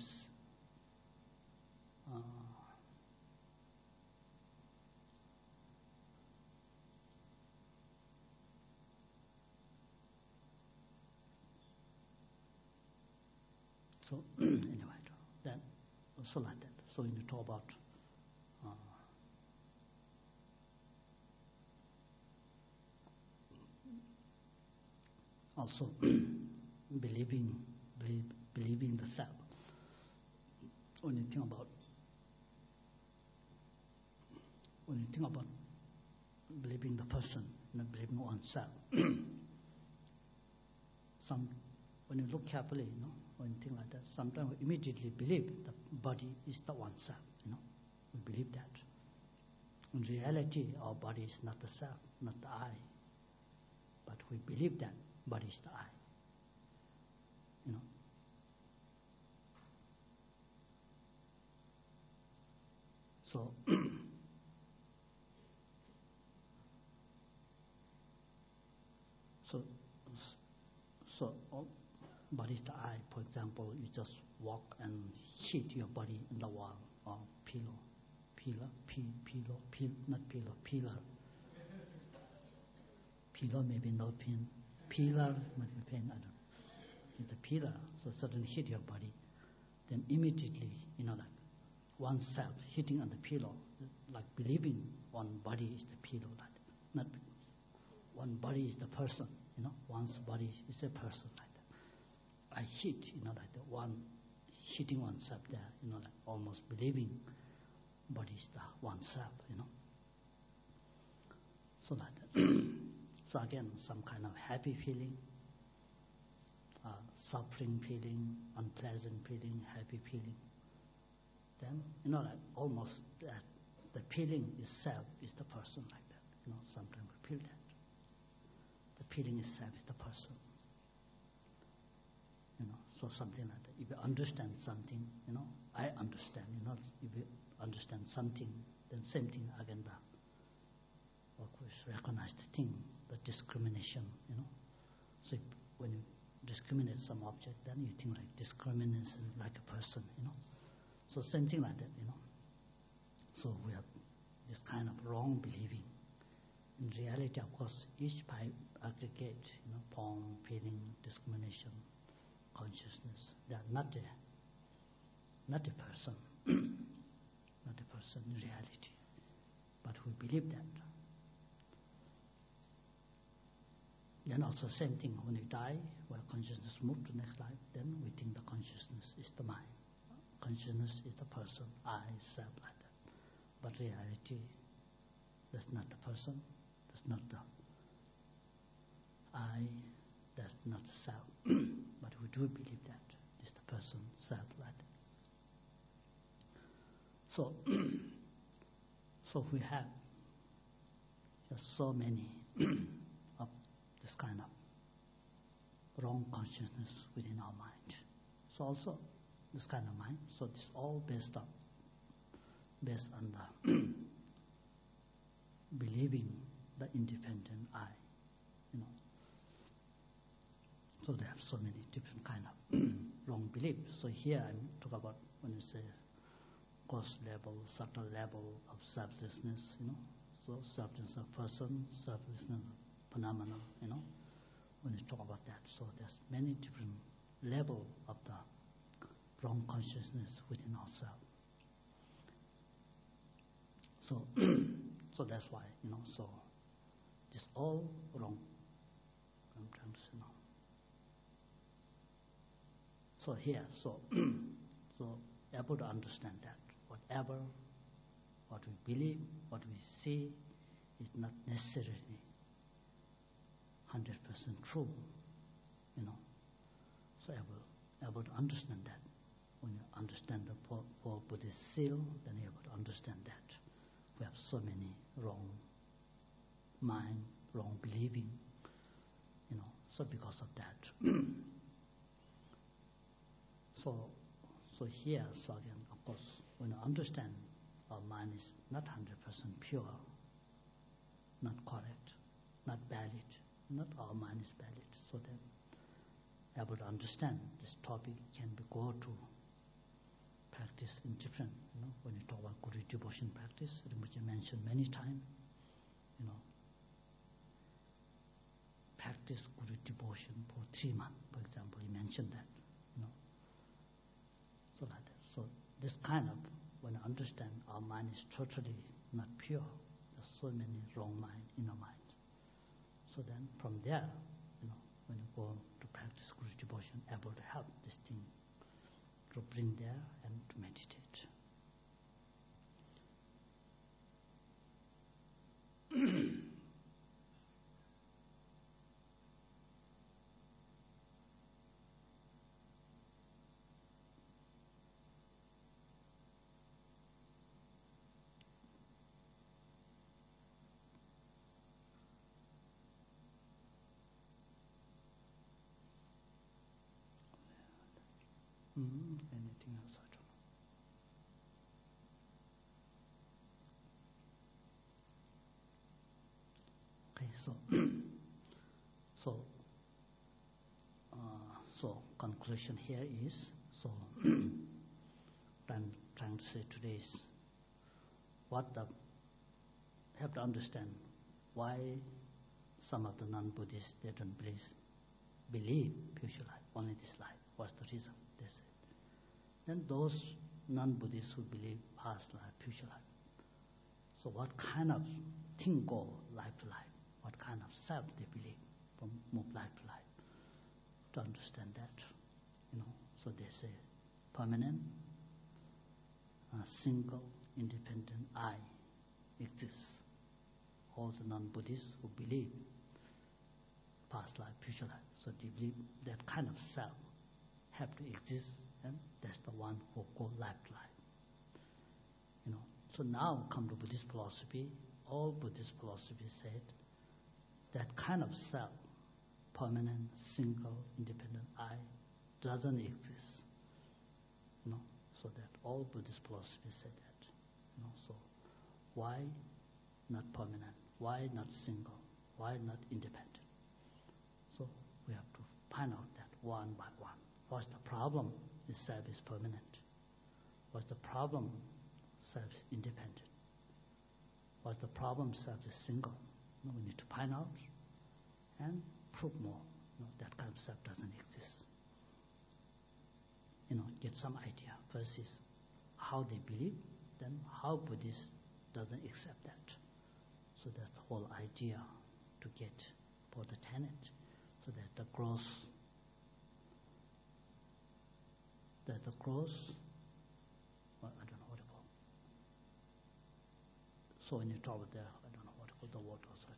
so anyway, then also like that. So when you talk about also believing the self. When you think about believing the person, not believing oneself. When you look carefully, when you think like that, sometimes we immediately believe the body is the oneself. We believe that. In reality, our body is not the self, not the I. But we believe that body is the I. So, body is the I. For example, you just walk and hit your body in the wall or pillar, not pillow, pillar. Pillar maybe no pain. Pillar might be pain, I don't know. The pillar, so suddenly hit your body, then immediately, like oneself hitting on the pillow, like believing one body is the pillow, like not one body is the person, one's body is a person like that. I hit, like the one hitting oneself there, like almost believing body is the oneself, So that so again, some kind of happy feeling, suffering feeling, unpleasant feeling, happy feeling. Then, like almost that the feeling itself is the person like that. Sometimes we feel that. The feeling itself is the person. So something like that. If you understand something, I understand, if you understand something, then same thing again back. Of course, recognize the thing, the discrimination, So when you discriminate some object, then you think like discrimination like a person, So same thing like that, So we have this kind of wrong believing. In reality, of course, each aggregate, form, feeling, discrimination, consciousness, they are not a person, not a person in reality. But we believe that. Then also same thing, when we die, where consciousness moves to next life, then we think the consciousness is the mind. Consciousness is the person, I, self, like that. But reality, that's not the person, that's not the I, that's not the self. But we do believe that it's the person, self, like that. So, so we have just so many of this kind of wrong consciousness within our mind. So also this kind of mind, so this all based on the believing the independent I, So they have so many different kind of wrong beliefs. So here I talk about when you say gross level, subtle level of selflessness, So selflessness of person, selflessness of phenomena, When you talk about that, so there's many different level of the wrong consciousness within ourselves. So, so that's why, so this all wrong. I'm trying to say now. So here, so able to understand that whatever, what we believe, what we see, is not necessarily 100% true, So able to understand that. When you understand the four Buddhist seal, then you're able to understand that we have so many wrong mind, wrong believing, So because of that, so here, so again, of course, when you understand our mind is not 100% pure, not correct, not valid, not our mind is valid, so then able to understand this topic can be go to practice in different, when you talk about Guru devotion practice, which I mentioned many times, practice Guru devotion for 3 months, for example, he mentioned that, So like that. So this kind of, when I understand our mind is totally not pure, there's so many wrong mind in our mind. So then from there, when you go to practice Guru devotion, able to help this thing to bring there and to meditate. Anything else? I don't know. Okay, so conclusion here is, so what I'm trying to say today is have to understand why some of the non-Buddhists, they don't believe future life, only this life. What's the reason? They say. Then those non-Buddhists who believe past life, future life. So what kind of thing go life to life? What kind of self they believe from move life to life? To understand that, so they say permanent, single, independent I exists. All the non-Buddhists who believe past life, future life, so they believe that kind of self have to exist, and that's the one who go life to life. So now come to Buddhist philosophy. All Buddhist philosophy said that kind of self, permanent, single, independent I, doesn't exist. So that all Buddhist philosophy said that. So why not permanent? Why not single? Why not independent? So we have to find out that one by one. What's the problem? Is self is permanent. What's the problem? Self is independent. What's the problem? Self is single. We need to find out and prove more. That kind of self doesn't exist. Get some idea. First is how they believe, then how Buddhists doesn't accept that. So that's the whole idea to get for the tenet, so that the gross, well, I don't know what to call. So when you talk about there, I don't know what to call the word also.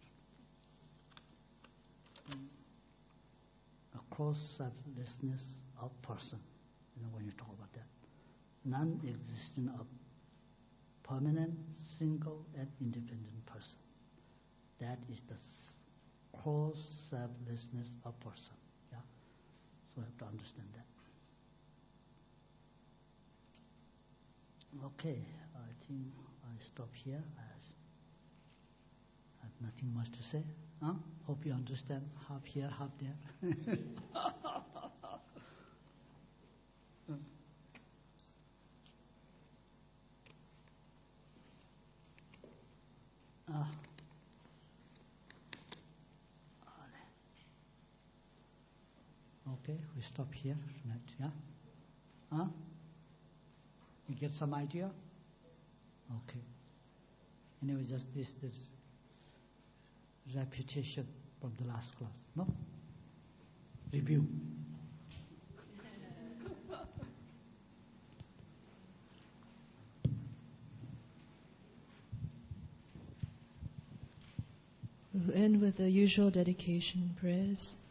A cross selflessness of person. When you talk about that, non-existence of permanent, single, and independent person. That is the cross selflessness of person. Yeah, so we have to understand that. Okay, I think I stop here. I have nothing much to say. Hope you understand. Half here, half there. Okay, we stop here tonight, yeah? You get some idea? Okay. Anyway, just this repetition from the last class, no? Review. We'll end with the usual dedication prayers.